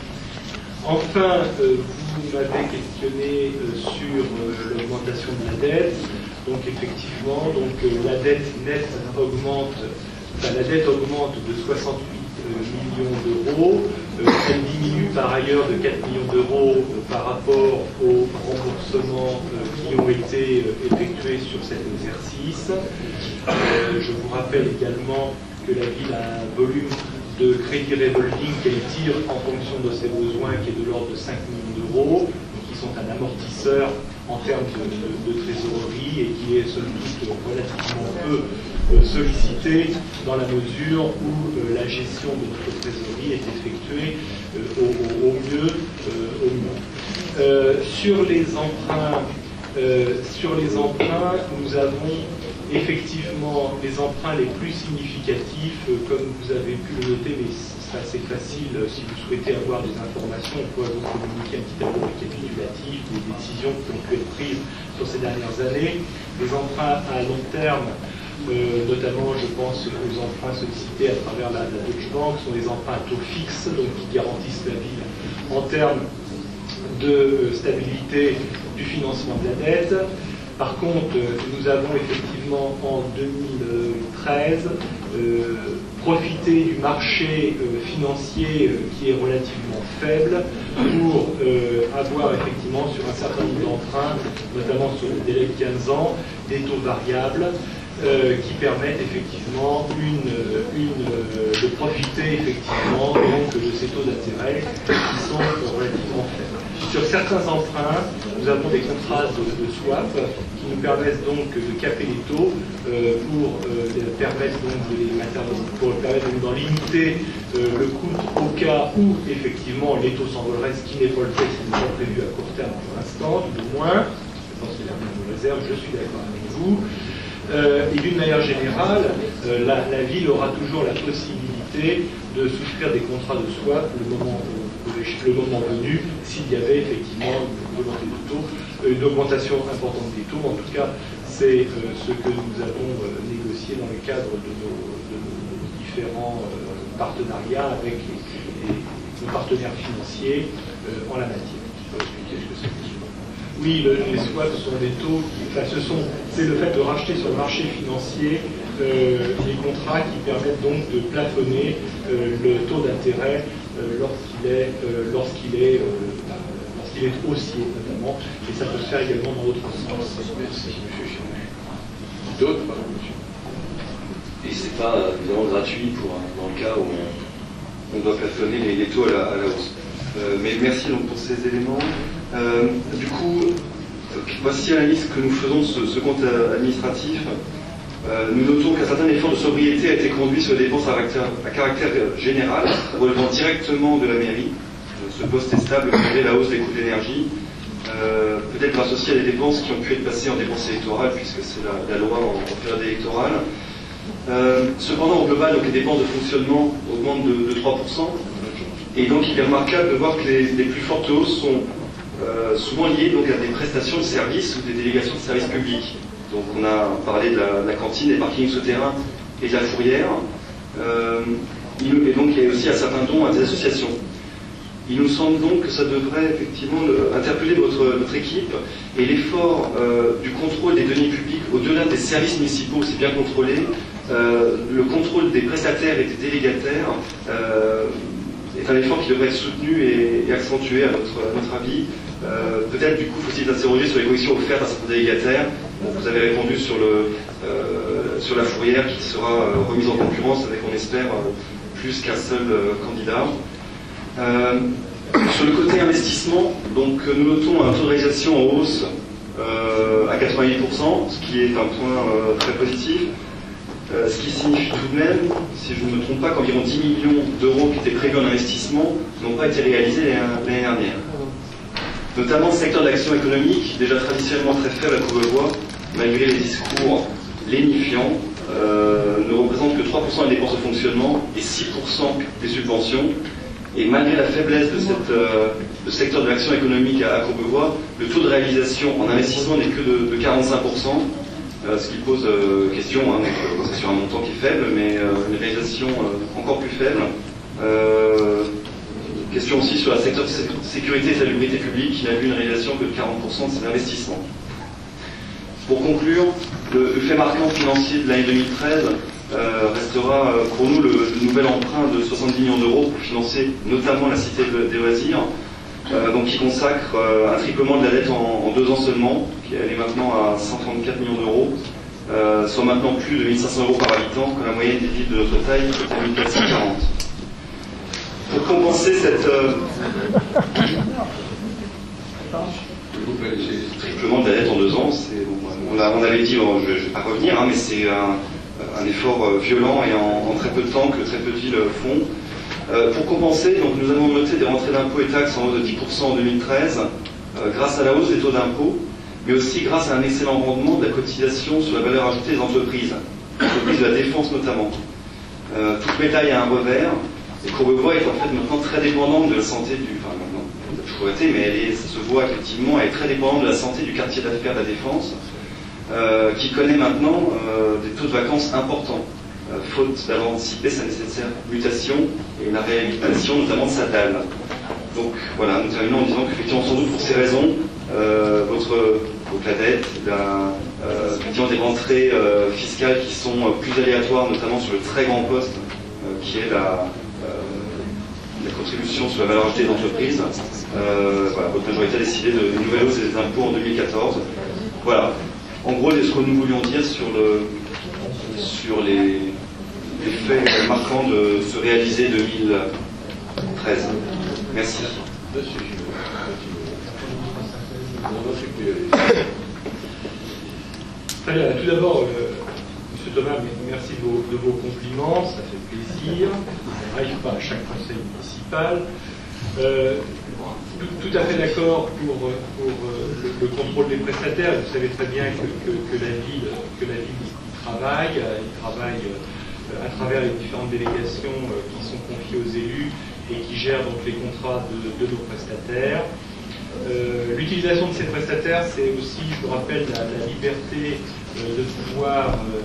Enfin, euh, vous m'avez questionné euh, sur euh, l'augmentation de la dette. Donc effectivement, donc, euh, la dette nette augmente, enfin, la dette augmente de soixante-huit millions d'euros. Euh, elle diminue par ailleurs de quatre millions d'euros euh, par rapport aux remboursements euh, qui ont été euh, effectués sur cet exercice. Euh, je vous rappelle également que la ville a un volume de crédit revolving qu'elle tire en fonction de ses besoins qui est de l'ordre de cinq millions d'euros, qui sont un amortisseur en termes de, de, de trésorerie et qui est somme toute relativement peu euh, sollicité dans la mesure où euh, la gestion de notre trésorerie est effectuée euh, au, au, au mieux. Euh, au mieux. Euh, sur les emprunts, euh, sur les emprunts, nous avons effectivement les emprunts les plus significatifs, euh, comme vous avez pu le noter, mais c'est assez facile, euh, si vous souhaitez avoir des informations, on peut vous communiquer un petit tableau récapitulatif des décisions qui ont pu être prises sur ces dernières années. Les emprunts à long terme, euh, notamment je pense aux emprunts sollicités à travers la, la Deutsche Bank, sont des emprunts à taux fixe, donc qui garantissent la ville en termes de euh, stabilité du financement de la dette. Par contre, nous avons effectivement en deux mille treize euh, profité du marché euh, financier euh, qui est relativement faible pour euh, avoir effectivement sur un certain nombre d'emprunts, notamment sur le délai de quinze ans, des taux variables euh, qui permettent effectivement une, une, euh, de profiter effectivement donc, de ces taux d'intérêt qui sont relativement faibles. Sur certains emprunts, nous avons des contrats de, de swap qui nous permettent donc de caper les taux euh, pour euh, permettre donc de les pour permettre d'en limiter euh, le coût au cas où effectivement les taux s'envoleraient, ce qui n'est pas le cas, ce qui n'est pas prévu à court terme pour l'instant, du moins. Je pense qu'il y a une réserve, je suis d'accord avec vous. Euh, et d'une manière générale, euh, la, la ville aura toujours la possibilité de souscrire des contrats de swap le moment où le moment venu, s'il y avait effectivement une volonté de taux, une augmentation importante des taux. En tout cas, c'est euh, ce que nous avons euh, négocié dans le cadre de nos, de nos différents euh, partenariats avec les, les, nos partenaires financiers euh, en la matière. Je peux expliquer ce que c'est. Oui, le, les swaps sont des taux qui, enfin, ce sont, c'est le fait de racheter sur le marché financier euh, les contrats qui permettent donc de plafonner euh, le taux d'intérêt Euh, lorsqu'il est, euh, lorsqu'il est, euh, lorsqu'il est haussier notamment, et ça peut se faire également dans l'autre sens. Merci. D'autres? Et c'est pas évidemment gratuit pour, dans le cas où on, on doit plafonner les, les taux à la, à la hausse. Euh, mais merci donc pour ces éléments. Euh, du coup, voici à la liste que nous faisons ce, ce compte administratif. Euh, nous notons qu'un certain effort de sobriété a été conduit sur les dépenses à caractère, à caractère général, relevant directement de la mairie. Euh, ce poste est stable malgré la hausse des coûts d'énergie, euh, peut-être associé à des dépenses qui ont pu être passées en dépenses électorales, puisque c'est la, la loi en, en période électorale. Euh, cependant, au global, donc, les dépenses de fonctionnement augmentent de, de trois pour cent, et donc il est remarquable de voir que les, les plus fortes hausses sont euh, souvent liées donc, à des prestations de services ou des délégations de services publics. Donc on a parlé de la, de la cantine, des parkings souterrains et de la fourrière. Euh, et donc il y a aussi un certain don à des associations. Il nous semble donc que ça devrait effectivement interpeller votre, votre équipe et l'effort euh, du contrôle des deniers publics au-delà des services municipaux, c'est bien contrôlé, euh, le contrôle des prestataires et des délégataires euh, est un effort qui devrait être soutenu et, et accentué à notre, à notre avis. Euh, Peut-être du coup faut-il s'interroger sur les conditions offertes à certains délégataires. Bon, vous avez répondu sur, le, euh, sur la fourrière qui sera euh, remise en concurrence avec, on espère, euh, plus qu'un seul euh, candidat. Euh, sur le côté investissement, donc nous notons un taux de réalisation en hausse euh, à quatre-vingt-huit pour cent, ce qui est un point euh, très positif. Euh, ce qui signifie tout de même, si je ne me trompe pas, qu'environ dix millions d'euros qui étaient prévus en investissement n'ont pas été réalisés l'année dernière. Notamment le secteur d'action économique, déjà traditionnellement très faible à Courbevoie, malgré les discours lénifiants, euh, ne représente que trois pour cent des dépenses de fonctionnement et six pour cent des subventions. Et malgré la faiblesse de cette, euh, ce secteur de l'action économique à, à Courbevoie, le taux de réalisation en investissement n'est que de, de quarante-cinq pour cent, euh, ce qui pose euh, question, hein, donc, euh, c'est sur un montant qui est faible, mais euh, une réalisation euh, encore plus faible. Euh, question aussi sur le secteur de sécurité et salubrité publique, qui n'a vu une réalisation que de quarante pour cent de ses investissements. Pour conclure, le, le fait marquant financier de l'année deux mille treize euh, restera euh, pour nous le, le nouvel emprunt de soixante-dix millions d'euros pour financer notamment la Cité des Loisirs, euh, donc qui consacre euh, un triplement de la dette en, en deux ans seulement, qui elle est maintenant à cent trente-quatre millions d'euros, euh, soit maintenant plus de mille cinq cents euros par habitant, quand la moyenne des villes de notre taille est à mille quatre cent quarante. Pour compenser cette... Euh, triplement de la dette en deux ans, on, a, on avait dit, bon, je ne vais pas revenir, hein, mais c'est un, un effort violent et en, en très peu de temps que très peu de villes font. Euh, pour compenser, donc, nous avons noté des rentrées d'impôts et taxes en hausse de dix pour cent en deux mille treize, euh, grâce à la hausse des taux d'impôts, mais aussi grâce à un excellent rendement de la cotisation sur la valeur ajoutée des entreprises, entreprises de la défense notamment. Euh, toute médaille a un revers, et Courbevoie est en fait maintenant très dépendante de la santé du... Enfin, maintenant, elle a toujours été, mais elle est, ça se voit effectivement, elle est très dépendante de la santé du quartier d'affaires de la Défense, euh, qui connaît maintenant euh, des taux de vacances importants, euh, faute d'avoir anticipé sa nécessaire mutation et la réhabilitation notamment de sa dalle. Donc voilà, nous terminons en disant qu'effectivement, sans doute pour ces raisons, euh, votre, donc la dette, la, euh, effectivement des rentrées euh, fiscales qui sont euh, plus aléatoires, notamment sur le très grand poste, euh, qui est la... la contribution sur la valeur ajoutée des entreprises. Euh, voilà, votre majorité a décidé de une nouvelle hausse des impôts en deux mille quatorze. Voilà. En gros, c'est ce que nous voulions dire sur, le, sur les, les faits marquants de se réaliser deux mille treize. Merci. Très bien. Tout d'abord, euh, M. Thomas, merci de vos, de vos compliments, ça fait plaisir. Ça n'arrive pas à chaque conseil municipal. Euh, tout, tout à fait d'accord pour, pour le, le contrôle des prestataires. Vous savez très bien que, que, que la ville, que la ville y travaille. Il travaille à travers les différentes délégations qui sont confiées aux élus et qui gèrent donc les contrats de, de nos prestataires. Euh, L'utilisation de ces prestataires, c'est aussi, je vous rappelle, la, la liberté euh, de pouvoir euh,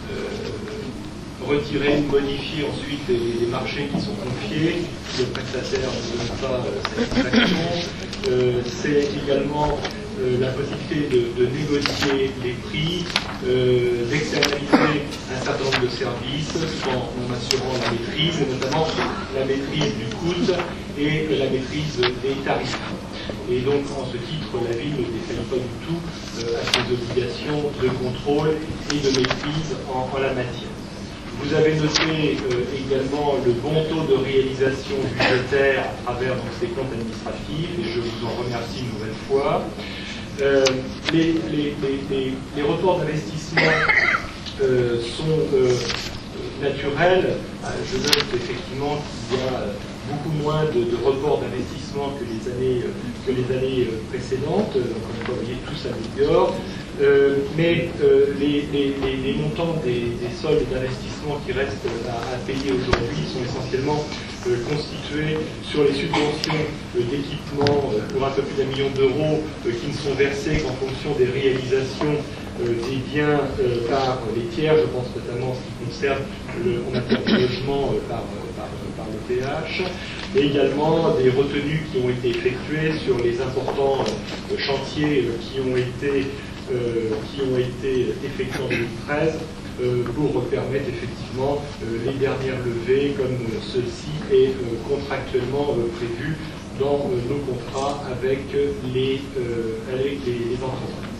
euh, retirer ou modifier ensuite les, les marchés qui sont confiés si le prestataire ne donne pas euh, satisfaction. Euh, c'est également euh, la possibilité de, de négocier les prix, euh, d'externaliser un certain nombre de services en, en assurant la maîtrise, et notamment la maîtrise du coût et la maîtrise des tarifs. Et donc, en ce titre, la ville ne défaillit pas du tout euh, à ses obligations de contrôle et de maîtrise en, en la matière. Vous avez noté euh, également le bon taux de réalisation budgétaire à travers donc, ces comptes administratifs, et je vous en remercie une nouvelle fois. Euh, les, les, les, les, les reports d'investissement euh, sont euh, naturels. Je note effectivement qu'il y a beaucoup moins de, de reports d'investissement que les années, que les années précédentes. Donc, comme vous voyez, tout s'améliore. Euh, mais euh, les, les, les, les montants des, des soldes d'investissement qui restent à, à payer aujourd'hui sont essentiellement euh, constitués sur les subventions euh, d'équipement euh, pour un peu plus d'un million d'euros euh, qui ne sont versées qu'en fonction des réalisations euh, des biens euh, par les tiers. Je pense notamment en ce qui concerne le, on appelle le logement euh, par, par, par le P H, et également des retenues qui ont été effectuées sur les importants euh, chantiers euh, qui ont été Euh, qui ont été effectués en deux mille treize euh, pour permettre effectivement euh, les dernières levées comme euh, ceci est euh, contractuellement euh, prévu dans euh, nos contrats avec les, euh, avec les, les entreprises.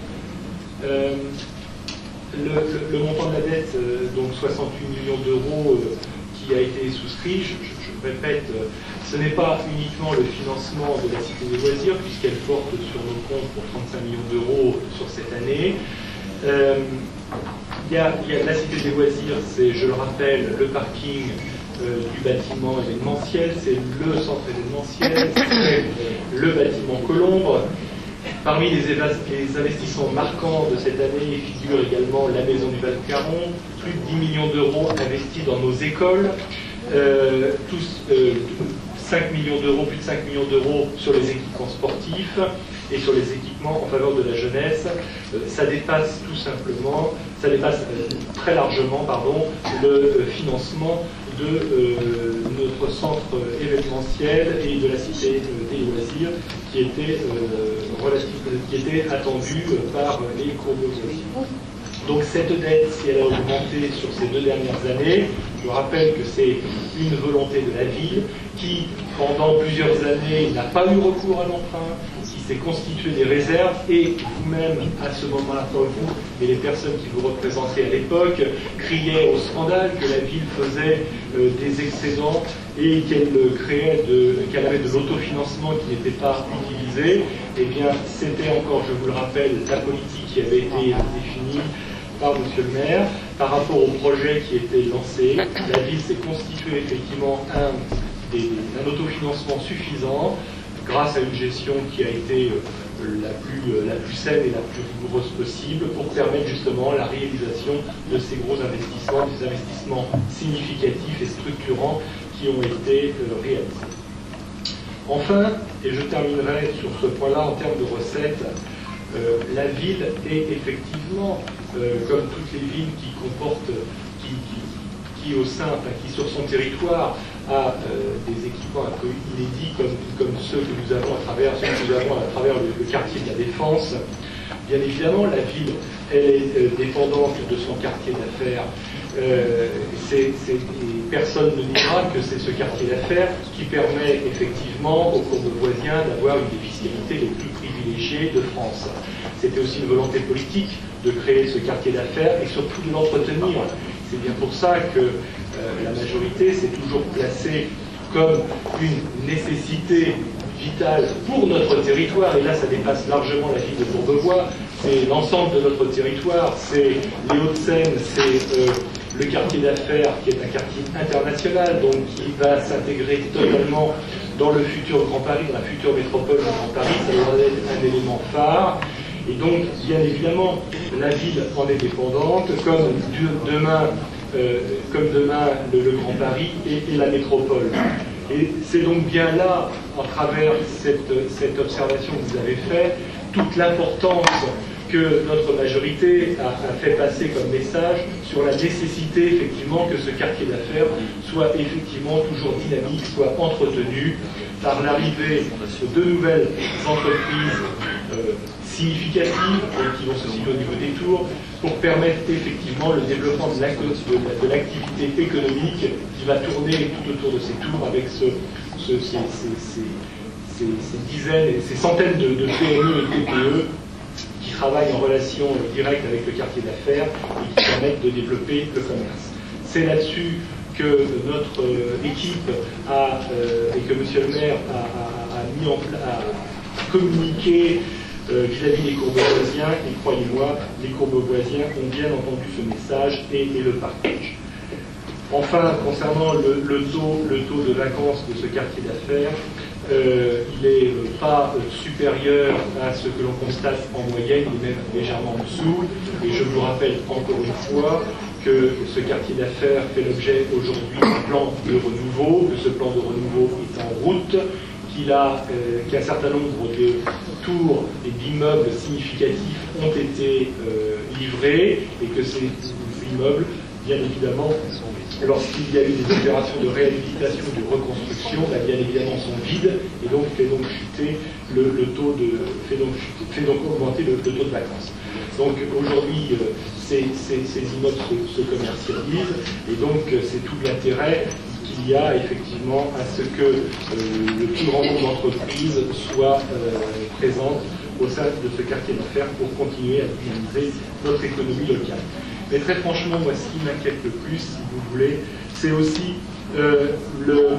Euh, le, le, le montant de la dette, euh, donc soixante-huit millions d'euros euh, qui a été souscrit, je, je, je répète, euh, ce n'est pas uniquement le financement de la Cité des Loisirs, puisqu'elle porte sur nos comptes pour trente-cinq millions d'euros sur cette année. Euh, il y a, il y a la Cité des Loisirs, c'est, je le rappelle, le parking euh, du bâtiment événementiel, c'est le centre événementiel, c'est le bâtiment Colombre. Parmi les, les investissements marquants de cette année figure également la Maison du Val-Caron, plus de dix millions d'euros investis dans nos écoles. Euh, tous, euh, cinq millions d'euros, plus de cinq millions d'euros sur les équipements sportifs et sur les équipements en faveur de la jeunesse. Euh, ça dépasse tout simplement, ça dépasse euh, très largement pardon, le euh, financement de euh, notre centre événementiel et de la cité euh, des loisirs qui était, euh, relative, qui était attendu euh, par les Courbevoisiers. Donc cette dette, si elle a augmenté sur ces deux dernières années, je rappelle que c'est une volonté de la ville qui, pendant plusieurs années, n'a pas eu recours à l'emprunt, qui s'est constitué des réserves, et vous-même, à ce moment-là, pas vous, mais les personnes qui vous représentaient à l'époque, criaient au scandale que la ville faisait euh, des excédents et qu'elle créait de, qu'elle avait de l'autofinancement qui n'était pas utilisé. Eh bien, c'était encore, je vous le rappelle, la politique qui avait été définie par Monsieur le maire, par rapport au projet qui était lancé. La ville s'est constituée effectivement un, des, un autofinancement suffisant grâce à une gestion qui a été euh, la, plus, euh, la plus saine et la plus rigoureuse possible pour permettre justement la réalisation de ces gros investissements, des investissements significatifs et structurants qui ont été euh, réalisés. Enfin, et je terminerai sur ce point-là en termes de recettes, Euh, la ville est effectivement, euh, comme toutes les villes qui comportent, qui, qui, qui au sein, enfin, qui sur son territoire a euh, des équipements un peu inédits comme, comme ceux que nous avons à travers, ceux que nous avons à travers le, le quartier de la Défense. Bien évidemment, la ville, elle est euh, dépendante de son quartier d'affaires. Euh, c'est, c'est, personne ne dira que c'est ce quartier d'affaires qui permet effectivement aux Courbevoisiens d'avoir une des fiscalités les plus privilégiées de France. C'était aussi une volonté politique de créer ce quartier d'affaires et surtout de l'entretenir. C'est bien pour ça que euh, la majorité s'est toujours placée comme une nécessité vitale pour notre territoire, et là ça dépasse largement la ville de Courbevoie, c'est l'ensemble de notre territoire, c'est les Hauts-de-Seine, c'est euh, le quartier d'affaires qui est un quartier international, donc qui va s'intégrer totalement dans le futur Grand Paris, dans la future métropole du Grand Paris, ça doit être un élément phare. Et donc, bien évidemment, la ville en est dépendante, comme demain, euh, comme demain le, le Grand Paris et, et la métropole. Et c'est donc bien là, à travers cette, cette observation que vous avez faite, toute l'importance que notre majorité a, a fait passer comme message sur la nécessité, effectivement, que ce quartier d'affaires soit effectivement toujours dynamique, soit entretenu par l'arrivée de nouvelles entreprises euh, significatives euh, qui vont se situer au niveau des tours pour permettre effectivement le développement de l'activité économique qui va tourner tout autour de ces tours avec ce, ce, ces, ces, ces, ces, ces dizaines et ces centaines de, de P M E et T P E qui travaillent en relation directe avec le quartier d'affaires et qui permettent de développer le commerce. C'est là-dessus que notre euh, équipe a, euh, et que Monsieur le maire a, a, a mis en place, a communiqué euh, vis-à-vis des Courbevoisiens, et croyez-moi, les Courbevoisiens ont bien entendu ce message et, et le partagent. Enfin, concernant le, le, taux, le taux de vacances de ce quartier d'affaires, euh, il n'est pas euh, supérieur à ce que l'on constate en moyenne, il est même légèrement en dessous, et je vous rappelle encore une fois que ce quartier d'affaires fait l'objet aujourd'hui d'un plan de renouveau, que ce plan de renouveau est en route, qu'il a, euh, qu'un certain nombre de tours et d'immeubles significatifs ont été euh, livrés, et que ces immeubles, bien évidemment, lorsqu'il y a eu des opérations de réhabilitation ou de reconstruction, bah, bien évidemment sont vides, et donc fait donc chuter le, le taux de, fait donc, fait donc augmenter le, le taux de vacances. Donc aujourd'hui, euh, ces, ces, ces immeubles se, se commercialisent, et donc euh, c'est tout l'intérêt qu'il y a effectivement à ce que euh, le plus grand nombre d'entreprises soient euh, présentes au sein de ce quartier d'affaires pour continuer à dynamiser notre économie locale. Mais très franchement, moi, ce qui m'inquiète le plus, si vous voulez, c'est aussi euh, le,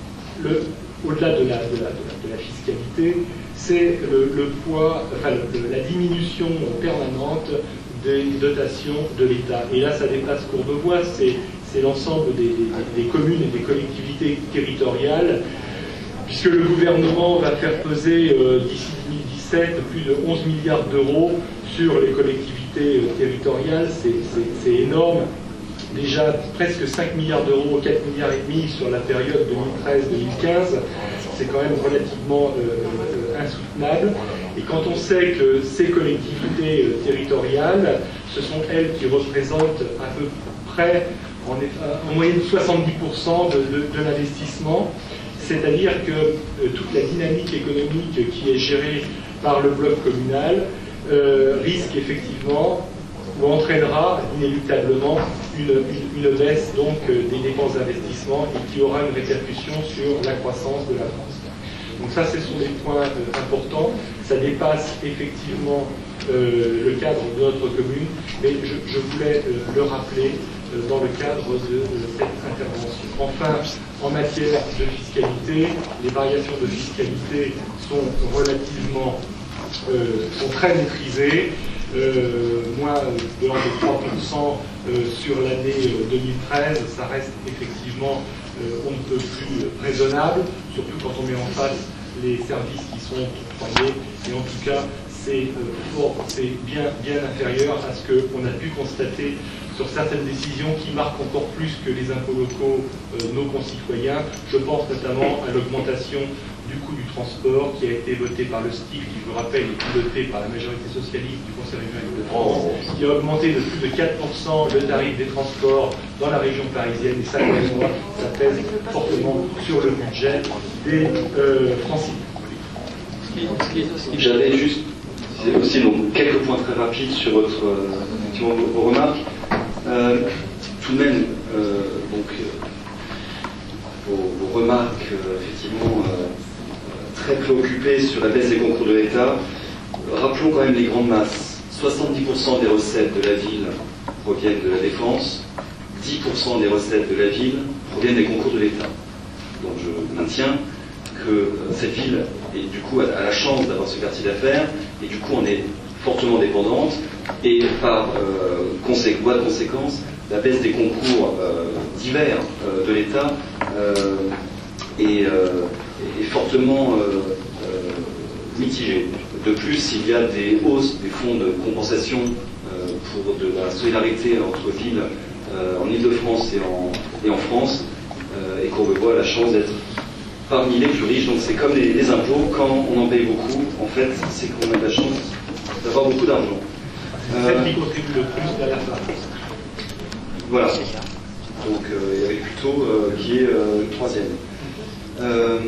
le, au-delà de la, de, la, de, la, de la fiscalité, c'est le, le poids, enfin le, la diminution permanente des dotations de l'État. Et là, ça dépasse Courbevoie, c'est, c'est l'ensemble des, des, des communes et des collectivités territoriales, puisque le gouvernement va faire peser euh, d'ici deux mille dix-sept plus de onze milliards d'euros sur les collectivités euh, territoriales. C'est, c'est, c'est énorme. déjà presque cinq milliards d'euros, quatre milliards et demi sur la période deux mille treize deux mille quinze, c'est quand même relativement euh, insoutenable. Et quand on sait que ces collectivités euh, territoriales, ce sont elles qui représentent à peu près, en, en moyenne soixante-dix pour cent de, de, de l'investissement, c'est-à-dire que euh, toute la dynamique économique qui est gérée par le bloc communal euh, risque effectivement ou entraînera inéluctablement une, une, une baisse donc euh, des dépenses d'investissement et qui aura une répercussion sur la croissance de la France. Donc ça, ce sont des points euh, importants. Ça dépasse effectivement euh, le cadre de notre commune, mais je, je voulais euh, le rappeler euh, dans le cadre de, de cette intervention. Enfin, en matière de fiscalité, les variations de fiscalité sont relativement euh, sont très maîtrisées. Euh, moins de l'ordre de trois pour cent euh, sur l'année euh, deux mille treize, ça reste effectivement euh, on ne peut plus euh, raisonnable, surtout quand on met en face les services qui sont octroyés, et en tout cas c'est euh, bien, bien inférieur à ce qu'on a pu constater sur certaines décisions qui marquent encore plus que les impôts locaux euh, nos concitoyens. Je pense notamment à l'augmentation du coût du transport qui a été voté par le S T I F, qui, je le rappelle, est piloté par la majorité socialiste du Conseil régional de France, qui a augmenté de plus de quatre pour cent le tarif des transports dans la région parisienne, et ça, ça pèse fortement sur le budget des euh, Franciliens. J'avais juste aussi donc, quelques points très rapides sur votre, euh, vos, vos remarques. Euh, tout de même, euh, donc, euh, vos, vos remarques, euh, effectivement, euh, très préoccupées sur la baisse des concours de l'État. Rappelons quand même les grandes masses. soixante-dix pour cent des recettes de la ville proviennent de la défense, dix pour cent des recettes de la ville proviennent des concours de l'État. Donc je maintiens que euh, cette ville, et du coup, a, a la chance d'avoir ce quartier d'affaires, et du coup, on est fortement dépendante, et par euh, consé voie de conséquence, la baisse des concours euh, divers euh, de l'État euh, est, euh, est fortement euh, euh, mitigée. De plus, il y a des hausses des fonds de compensation euh, pour de la solidarité entre villes euh, en Ile-de-France et en, et en France, euh, et Courbevoie a la chance d'être parmi les plus riches. Donc c'est comme les, les impôts, quand on en paye beaucoup, en fait, c'est qu'on a de la chance d'avoir beaucoup d'argent. C'est celle qui contribue le plus à la fin. Voilà. Donc euh, il y avait plutôt euh, qui est euh, le troisième. Euh,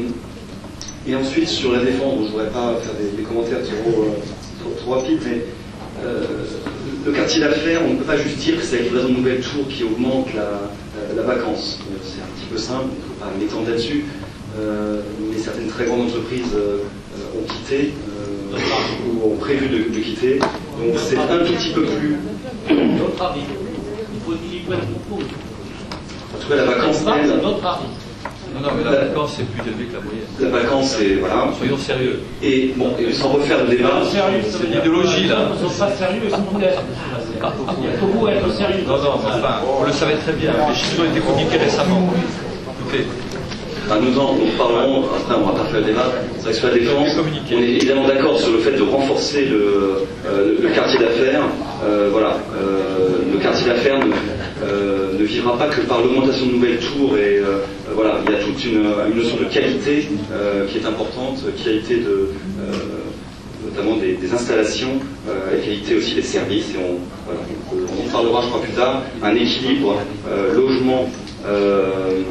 et ensuite sur la défense, bon, je ne voudrais pas faire des, des commentaires trop, euh, trop, trop rapides, mais euh, le quartier d'affaires, on ne peut pas juste dire que c'est la livraison de nouvelles tours qui augmente la, la, la vacance. C'est un petit peu simple, il ne faut pas m'étendre là-dessus. Euh, mais certaines très grandes entreprises euh, ont quitté euh, ou ont prévu de, de quitter. Donc c'est un tout petit peu plus. Notre avis. Il faut équilibrer le propos. En tout cas, la vacance, elle. Notre avis. Non, non, mais la vacance c'est plus élevé que la moyenne. La vacance, c'est. Voilà. Soyons sérieux. Et bon, et sans refaire le débat. C'est l'idéologie, là. Ils ne sont pas sérieux, ils sont modestes. Il faut vous être sérieux. Non, non, enfin, on le savait très bien. Les chiffres ont été communiqués récemment. Écoutez. À nous en, nous parlerons, après on va pas faire le débat, c'est vrai que sur la défense, on est évidemment d'accord sur le fait de renforcer le, euh, le quartier d'affaires. Euh, voilà, euh, le quartier d'affaires ne, euh, ne vivra pas que par l'augmentation de nouvelles tours, et euh, voilà, il y a toute une, une notion de qualité euh, qui est importante, qualité de, euh, notamment des, des installations, euh, et qualité aussi des services, et on, voilà, on en parlera je crois plus tard, un équilibre euh, logement, euh,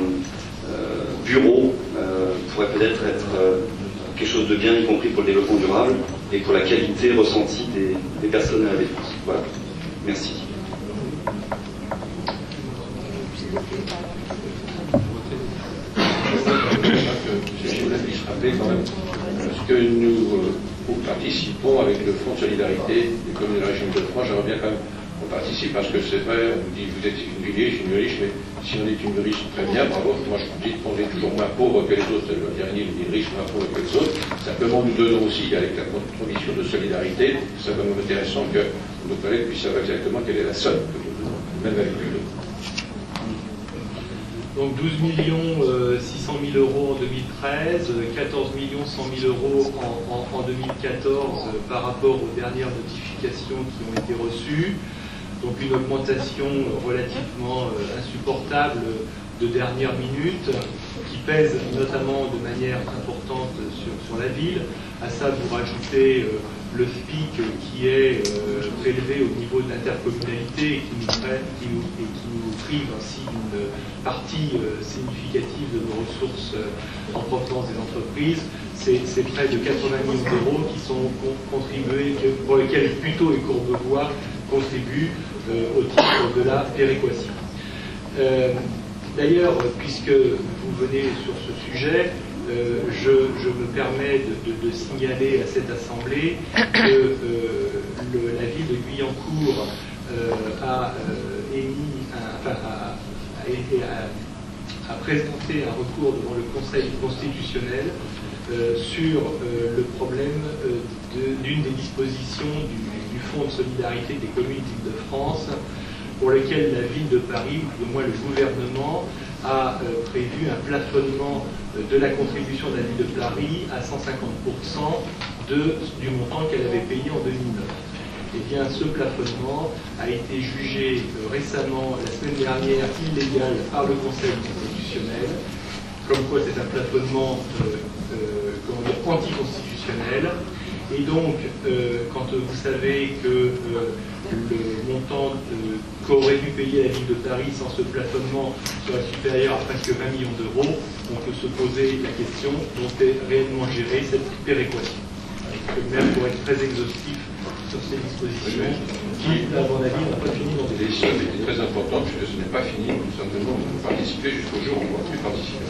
bureau euh, pourrait peut-être être euh, quelque chose de bien, y compris pour le développement durable et pour la qualité ressentie des, des personnes à la défense. Voilà. Merci. Je rappeler quand même ce que nous euh, participons avec le Fonds de solidarité des communes de la région de France. J'aimerais bien quand même qu'on participe parce que c'est vrai, on dit vous êtes une ville riche, une riche, mais si on est une riche, très bien, bravo. Moi je dis qu'on est toujours moins pauvre que les autres, ça veut dire une ville riche, moins pauvre que les autres. Simplement nous donnons aussi avec la contribution de solidarité. C'est vraiment intéressant que nos collègues puissent savoir exactement quelle est la somme que nous donnons, même avec plus de. Donc douze millions six cent mille euros en deux mille treize, quatorze millions cent mille euros en, en, en deux mille quatorze euh, par rapport aux dernières notifications qui ont été reçues. donc une augmentation relativement euh, insupportable de dernière minute, qui pèse notamment de manière importante sur, sur la ville. À ça, vous rajoutez euh, le F P I C qui est euh, prélevé au niveau de l'intercommunalité et qui nous, prête, qui nous, et qui nous prive ainsi d'une partie euh, significative de nos ressources euh, en provenance des entreprises. C'est près de quatre-vingts millions d'euros qui sont contribués, pour lesquels plutôt et Courbevoie contribuent euh, au titre de la péréquation. Euh, D'ailleurs, puisque vous venez sur ce sujet, euh, je, je me permets de, de, de signaler à cette Assemblée que euh, le, la ville de Guyancourt euh, a euh, émis, un, enfin, a, a, été, a, a présenté un recours devant le Conseil constitutionnel euh, sur euh, le problème euh, d'une de, des dispositions du, du Fonds de solidarité des communes d'Île-de-France, pour lequel la ville de Paris, ou du moins le gouvernement, a euh, prévu un plafonnement euh, de la contribution de la ville de Paris à cent cinquante pour cent de, du montant qu'elle avait payé en deux mille neuf. Eh bien, ce plafonnement a été jugé euh, récemment, la semaine dernière, illégal par le Conseil constitutionnel, comme quoi c'est un plafonnement euh, euh, comment dire, anticonstitutionnel. Et donc, euh, quand euh, vous savez que euh, le montant euh, qu'aurait dû payer la ville de Paris sans ce plafonnement serait supérieur à presque vingt millions d'euros, on peut se poser la question dont est réellement gérée cette péréquation. Le maire pourrait être très exhaustif sur ces dispositions qui, à mon avis, n'ont pas fini dans des... Les sommes étaient très importantes puisque ce n'est pas fini. Nous sommes venus participer jusqu'au jour où on ne va plus participer.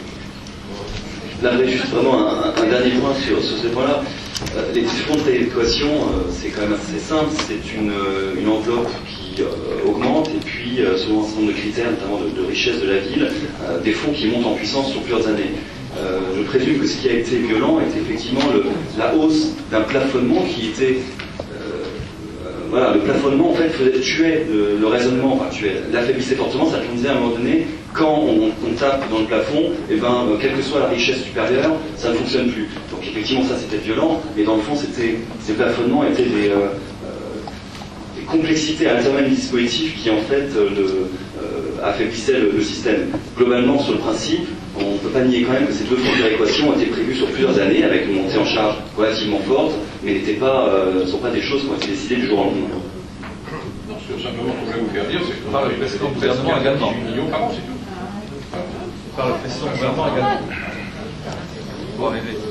Là, juste vraiment un, un dernier point sur, sur ce point-là. Euh, les fonds de péréquation, euh, c'est quand même assez simple. C'est une, euh, une enveloppe qui euh, augmente et puis, euh, selon un certain nombre de critères, notamment de, de richesse de la ville, euh, des fonds qui montent en puissance sur plusieurs années. Euh, je présume que ce qui a été violent est effectivement le, la hausse d'un plafonnement qui était... Voilà, le plafonnement en fait faisait, tuait le, le raisonnement, enfin tuait, l'affaiblissait fortement, ça disait à un moment donné, quand on, on tape dans le plafond, et ben, euh, quelle que soit la richesse supérieure, ça ne fonctionne plus. Donc effectivement ça c'était violent, mais dans le fond c'était, ces plafonnements étaient des, euh, euh, des complexités à l'intérieur du dispositif qui en fait euh, le, euh, affaiblissaient le, le système. Globalement sur le principe, on ne peut pas nier quand même que ces deux fonds de péréquation ont été prévus sur plusieurs années avec une montée en charge relativement forte, mais n'étaient pas, euh, ne sont pas des choses qui ont été décidées du jour au lendemain. Non, c'est simplement ce que je voulais vous faire dire, c'est que par le précédent gouvernement également. dix-huit millions par an, c'est tout. Par le précédent gouvernement également. Bon,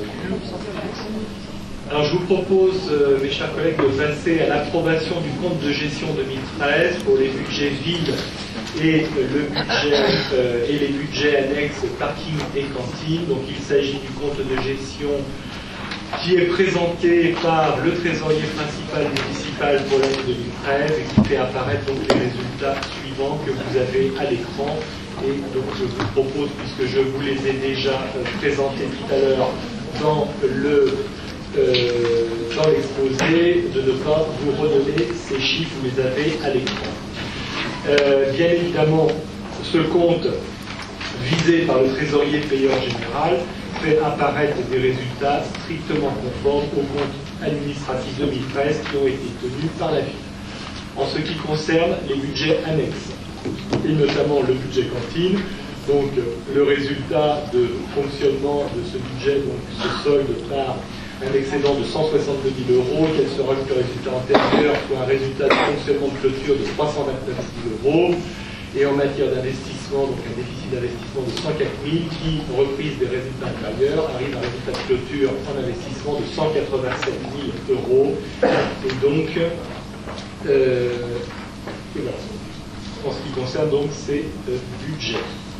Alors je vous propose, euh, mes chers collègues, de passer à l'approbation du compte de gestion deux mille treize pour les budgets villes et, euh, le budget, euh, et les budgets annexes parking et cantine. Donc il s'agit du compte de gestion qui est présenté par le trésorier principal municipal pour l'année deux mille treize et qui fait apparaître donc les résultats suivants que vous avez à l'écran. Et donc je vous propose, puisque je vous les ai déjà euh, présentés tout à l'heure dans le Euh, dans l'exposé, de ne pas vous redonner ces chiffres, vous les avez à l'écran. Euh, bien évidemment, ce compte visé par le trésorier payeur général fait apparaître des résultats strictement conformes au compte administratif deux mille treize qui ont été tenus par la ville. En ce qui concerne les budgets annexes, et notamment le budget cantine, donc le résultat de fonctionnement de ce budget donc, se solde par un excédent de cent soixante-deux mille euros, quel sera le résultat antérieur, soit un résultat de fonctionnement de clôture de trois cent vingt-neuf mille euros, et en matière d'investissement, donc un déficit d'investissement de cent quatre mille, qui, reprise des résultats inférieurs, arrive à un résultat de clôture en investissement de cent quatre-vingt-sept mille euros, et donc, euh, et voilà, en ce qui concerne donc ces euh, budgets.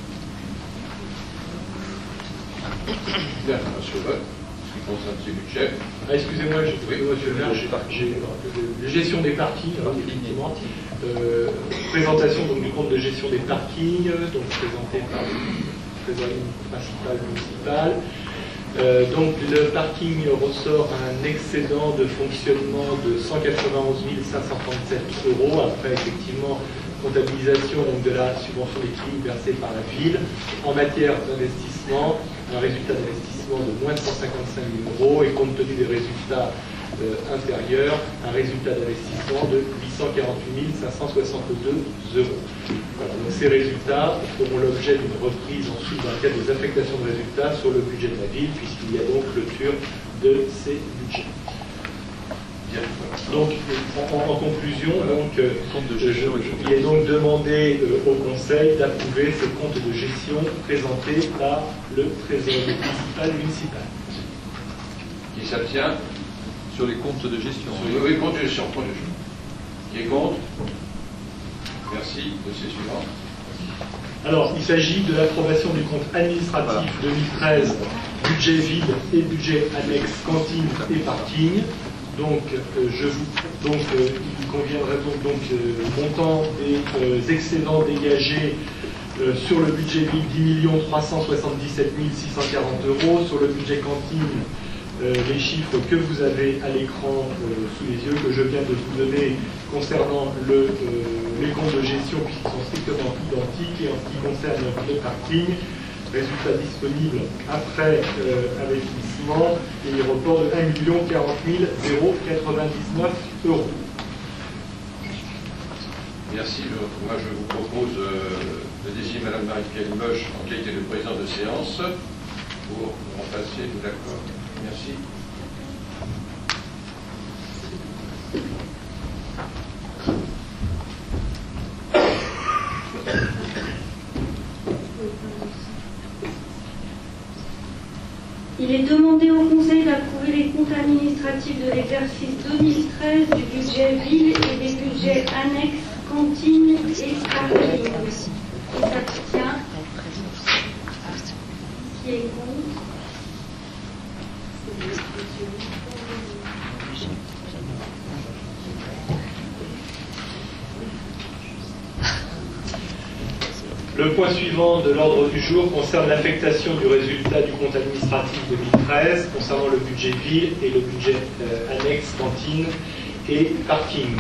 Bien, monsieur le vote. Concerne ces budgets. Ah, excusez-moi, je, oui, monsieur le maire, j'ai la gestion des parkings, alors, effectivement. Euh, présentation donc, du compte de gestion des parkings, donc présenté par le trésorier principal municipal. Euh, donc le parking ressort un excédent de fonctionnement de cent quatre-vingt-onze mille cinq cent trente-sept euros, après effectivement comptabilisation donc, de la subvention d'équilibre versée par la ville. En matière d'investissement, un résultat d'investissement de moins de cent cinquante-cinq mille euros, et compte tenu des résultats euh, inférieur, un résultat d'investissement de huit cent quarante-huit mille cinq cent soixante-deux euros. Voilà, donc ces résultats feront l'objet d'une reprise ensuite dans le cadre des affectations de résultats sur le budget de la ville, puisqu'il y a donc clôture de ces budgets. Donc, en, en conclusion, donc, euh, je, je, il est donc demandé euh, au Conseil d'approuver ces comptes de gestion présentés par le trésorier principal municipal. Qui s'abstient? Sur les comptes de gestion. Sur les comptes de gestion, compte de gestion. Qui est contre? Merci. Dossier suivant. Alors, il s'agit de l'approbation du compte administratif deux mille treize, budget vide et budget annexe cantine et parking. Donc, euh, je vous, donc euh, il conviendrait donc, donc euh, montant des euh, excédents dégagés euh, sur le budget vide dix millions trois cent soixante-dix-sept mille six cent quarante euros, sur le budget cantine euh, les chiffres que vous avez à l'écran euh, sous les yeux, que je viens de vous donner concernant le, euh, les comptes de gestion puisqu'ils sont strictement identiques, et en ce qui concerne le parking, résultat disponible après euh, investissement et report de un million quarante mille quatre-vingt-dix-neuf euros. Merci. Moi, je vous propose euh, de désigner Mme Marie-Pierre Moche en qualité de présidente de séance pour remplacer. D'accord. Merci. Il est demandé au Conseil d'approuver les comptes administratifs de l'exercice deux mille treize du budget ville et des budgets annexes, cantine et parking. Qui s'abstient? Qui est contre? Le point suivant de l'ordre du jour concerne l'affectation du résultat du compte administratif deux mille treize concernant le budget ville et le budget euh, annexe cantine et parking.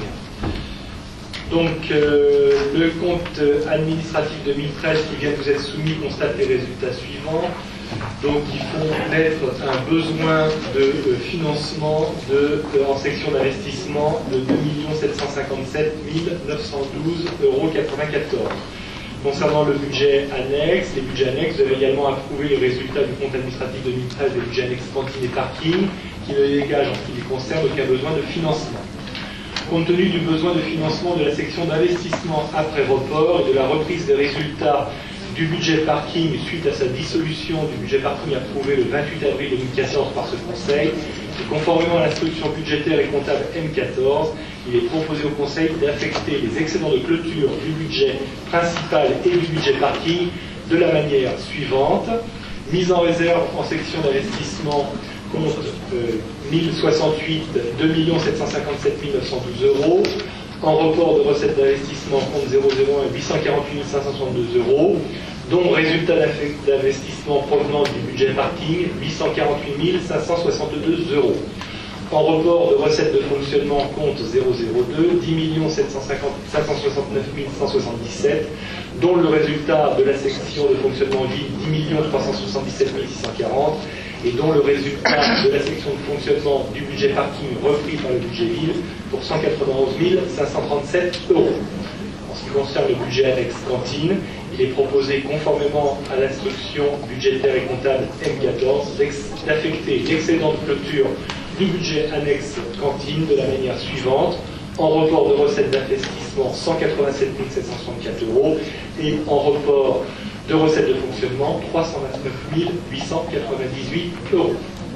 Donc euh, le compte administratif deux mille treize qui vient de vous être soumis constate les résultats suivants. Donc ils font naître un besoin de, de financement de, de, en section d'investissement de deux millions sept cent cinquante-sept mille neuf cent douze euros quatre-vingt-quatorze. Concernant le budget annexe, les budgets annexes, vous avez également approuvé les résultats du compte administratif deux mille treize des budgets annexes cantine et parking, qui ne dégagent en ce qui les concerne aucun besoin de financement. Compte tenu du besoin de financement de la section d'investissement après report et de la reprise des résultats du budget parking suite à sa dissolution du budget parking approuvé le vingt-huit avril deux mille quatorze par ce Conseil, et conformément à l'instruction budgétaire et comptable M quatorze, il est proposé au Conseil d'affecter les excédents de clôture du budget principal et du budget parking de la manière suivante. Mise en réserve en section d'investissement compte euh, mille soixante-huit, deux millions sept cent cinquante-sept mille neuf cent douze euros. En report de recettes d'investissement compte zéro zéro un, huit cent quarante-huit mille cinq cent soixante-deux euros, dont résultat d'investissement provenant du budget parking huit cent quarante-huit mille cinq cent soixante-deux euros. En report de recettes de fonctionnement compte zéro zéro deux, dix millions sept cent soixante-neuf mille cent soixante-dix-sept, dont le résultat de la section de fonctionnement vide dix millions trois cent soixante-dix-sept mille six cent quarante, et dont le résultat de la section de fonctionnement du budget parking repris par le budget ville pour cent quatre-vingt-onze mille cinq cent trente-sept euros. En ce qui concerne le budget annexe cantine, il est proposé, conformément à l'instruction budgétaire et comptable M quatorze, d'affecter l'excédent de clôture du budget annexe cantine de la manière suivante: en report de recettes d'investissement cent quatre-vingt-sept mille sept cent soixante-quatre euros et en report de recettes de fonctionnement trois cent vingt-neuf mille huit cent quatre-vingt-dix-huit euros.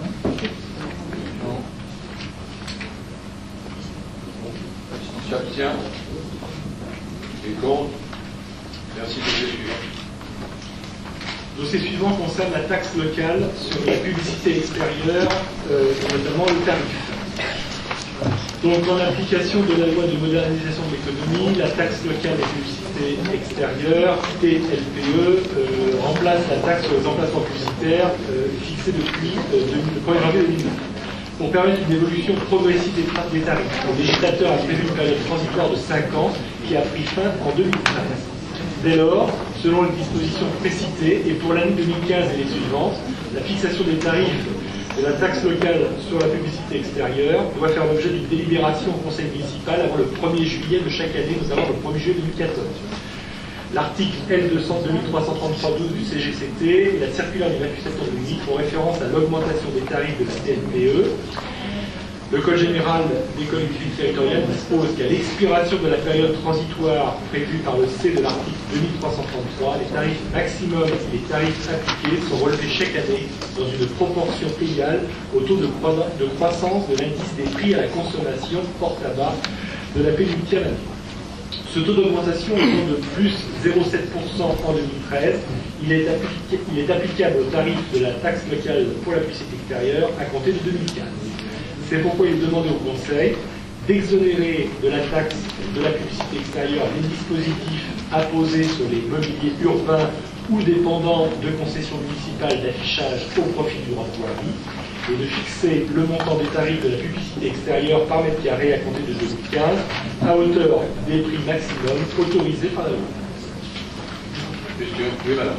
Qui s'abstient? Qui est contre? Merci. Dossier suivant. Dossier suivant concerne la taxe locale sur la publicité extérieure, euh, et notamment le tarif. Donc, en application de la loi de modernisation de l'économie, la taxe locale des publicités extérieures, T L P E, euh, remplace la taxe sur les emplacements publicitaires euh, fixée depuis euh, le premier janvier deux mille neuf. Pour permettre une évolution progressive des, des tarifs, le législateur a prévu une période transitoire de cinq ans qui a pris fin en deux mille treize. Dès lors, selon les dispositions précitées, et pour l'année deux mille quinze et les suivantes, la fixation des tarifs Et la taxe locale sur la publicité extérieure doit faire l'objet d'une délibération au conseil municipal avant le premier juillet de chaque année, notamment le premier juillet deux mille quatorze. L'article L deux cent deux trois cent trente-trois douze du C G C T et la circulaire du vingt-huit septembre deux mille huit font référence à l'augmentation des tarifs de la T N P E. Le Code général des collectivités territoriales dispose qu'à l'expiration de la période transitoire prévue par le C de l'article deux mille trois cent trente-trois, les tarifs maximums et les tarifs appliqués sont relevés chaque année dans une proportion égale au taux de, cro de croissance de l'indice des prix à la consommation hors tabac de la pénitentiaire annuelle. Ce taux d'augmentation est de plus zéro virgule sept pour cent en deux mille treize. Il est, il est applicable au tarif de la taxe locale pour la publicité extérieure à compter de deux mille quinze. C'est pourquoi il est demandé au Conseil d'exonérer de la taxe de la publicité extérieure les dispositifs apposés sur les mobiliers urbains ou dépendants de concessions municipales d'affichage au profit du droit de voirie et de fixer le montant des tarifs de la publicité extérieure par mètre carré à compter de deux mille quinze à hauteur des prix maximums autorisés par la loi. Question. Oui, madame.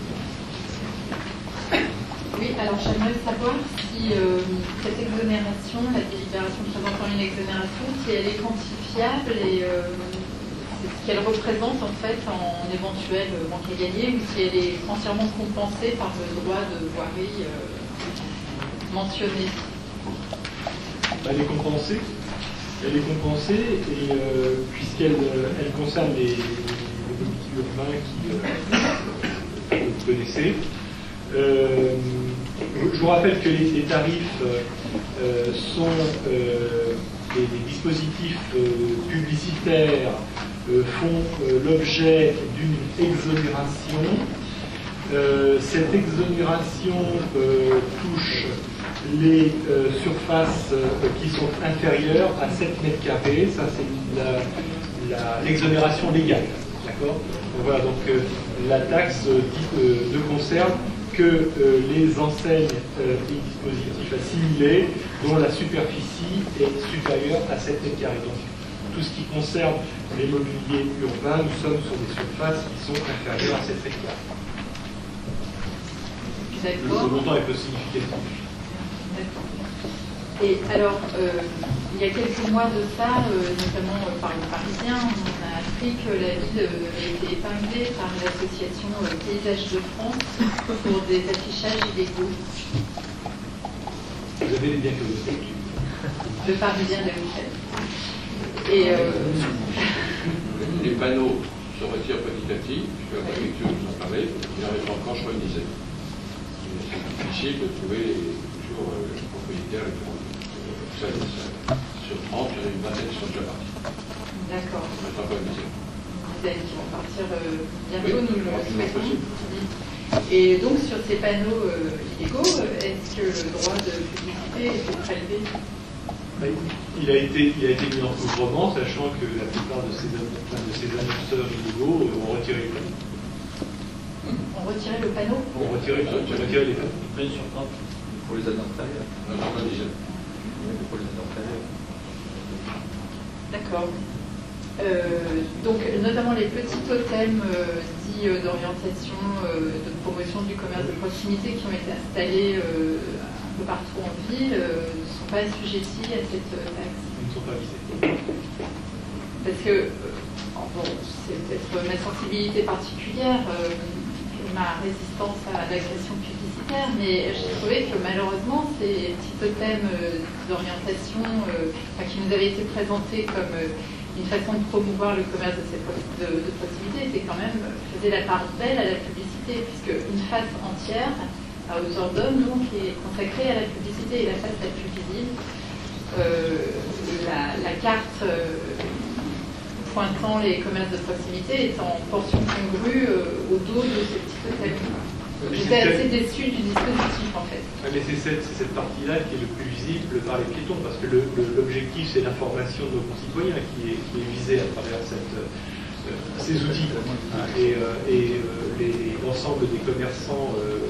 Oui, alors j'aimerais savoir si euh, cette exonération, la délibération présentant une exonération, si elle est quantifiable et euh, ce qu'elle représente en fait en éventuel manque à gagner ou si elle est entièrement compensée par le droit de voirie euh, mentionné. Elle est compensée. Elle est compensée et euh, puisqu'elle elle concerne les, les mobiliers urbains qui, euh, que vous connaissez. Euh, je vous rappelle que les, les tarifs euh, sont euh, des, des dispositifs euh, publicitaires euh, font euh, l'objet d'une exonération. Euh, cette exonération euh, touche les euh, surfaces euh, qui sont inférieures à sept mètres carrés. Ça, c'est l'exonération légale. D'accord ? Voilà, donc euh, la taxe euh, euh, ne concerne que euh, les enseignes euh, et dispositifs assimilés dont la superficie est supérieure à sept mètres carrés. Donc, tout ce qui concerne les mobiliers urbains, nous sommes sur des surfaces qui sont inférieures à sept mètres carrés. Le montant est peu significatif. D'accord. Et alors, euh, il y a quelques mois de ça, euh, notamment euh, par le Parisien, on a appris que la ville euh, a été épinglée par l'association euh, Paysages de France pour des affichages illégaux. Vous avez les biens que vous faites. Le Parisien l'a fait. Et euh... les panneaux se retirent petit à petit, puisque la préfecture nous en parlait, il en reste encore, je crois, une dizaine. C'est difficile de trouver toujours euh, les propriétaires et tout. Ça, ça, sur trente, il y en a une vingtaine qui sont déjà partis. D'accord. Il reste encore une dizaine. Une dizaine qui vont partir euh, bientôt, oui, nous le souhaitons. Et donc, sur ces panneaux euh, illégaux, est-ce que le droit de publicité est prélevé? Il a, été, il a été mis en couvrement, sachant que la plupart de ces, de ces annonceurs illégaux ont retiré le panneau. On retirait le panneau On retirait, on retirait les panneaux. Pour les annonces extérieures. Pour les annonces extérieures. D'accord. Euh, donc, notamment les petits totems euh, dits euh, d'orientation, euh, de promotion du commerce de proximité qui ont été installés euh, un peu partout en ville euh, ne sont pas assujettis à cette euh, taxe. Ils ne sont pas visés. Parce que, euh, bon, c'est peut-être ma sensibilité particulière, euh, ma résistance à l'agression publicitaire, mais j'ai trouvé que malheureusement ces petits totems euh, d'orientation euh, qui nous avaient été présentés comme euh, une façon de promouvoir le commerce de, cette, de, de proximité était quand même faisait la part belle à la publicité, puisque une face entière à hauteur d'homme donc est consacrée à la publicité et la face la plus visible, euh, la, la carte euh, pointant les commerces de proximité est en portion congrue euh, au dos de ces petits totems. J'étais assez déçue du dispositif en fait. Mais c'est cette, cette partie-là qui est le plus visible par les piétons, parce que l'objectif c'est l'information de nos concitoyens qui est, qui est visée à travers cette, euh, ces outils. Et, euh, et euh, l'ensemble des commerçants euh,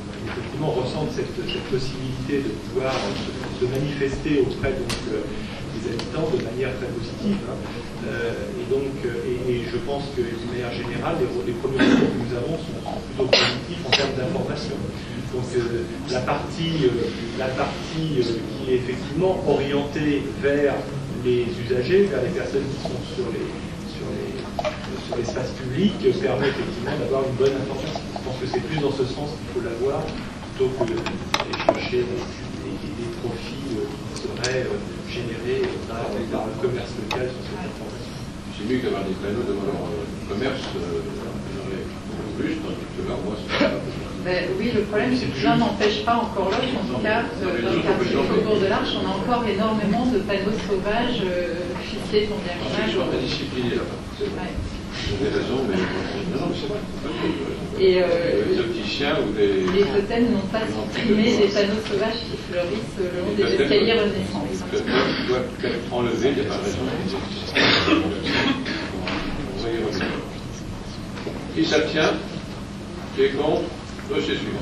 effectivement ressentent cette, cette possibilité de pouvoir se, se manifester auprès donc, euh, des habitants de manière très positive. Hein. Euh, et donc, et, et je pense que d'une manière générale, les, les premiers retours que nous avons sont plutôt positifs en termes d'information. Donc euh, la partie, euh, la partie euh, qui est effectivement orientée vers les usagers, vers les personnes qui sont sur les sur les sur l'espace public, euh, permet effectivement d'avoir une bonne information. Je pense que c'est plus dans ce sens qu'il faut l'avoir plutôt que d'aller chercher des, des, des profits euh, qui seraient euh, générés par, par le commerce local sur cette information. C'est mieux qu'avoir des panneaux devant leur euh, commerce, euh, plus, tandis que là, moi, c'est pas. Ben, oui, le problème, c'est que l'un n'empêche pas encore l'autre. En tout cas, euh, dans le quartier Faubourg de l'Arche, on a encore énormément de panneaux sauvages euh, ficelés ton bien Je suis pas discipliné là-bas. C'est vrai. Vous avez raison, mais non, mais c'est vrai. Et euh, les opticiens ou les. Les hôtels n'ont pas supprimé des panneaux sauvages qui fleurissent le long des escaliers Renaissance. Ils doivent être enlevés, il n'y a pas de raison qu'ils existent. On va y revenir. Qui s'abstient? Qui est contre? Dossier suivant.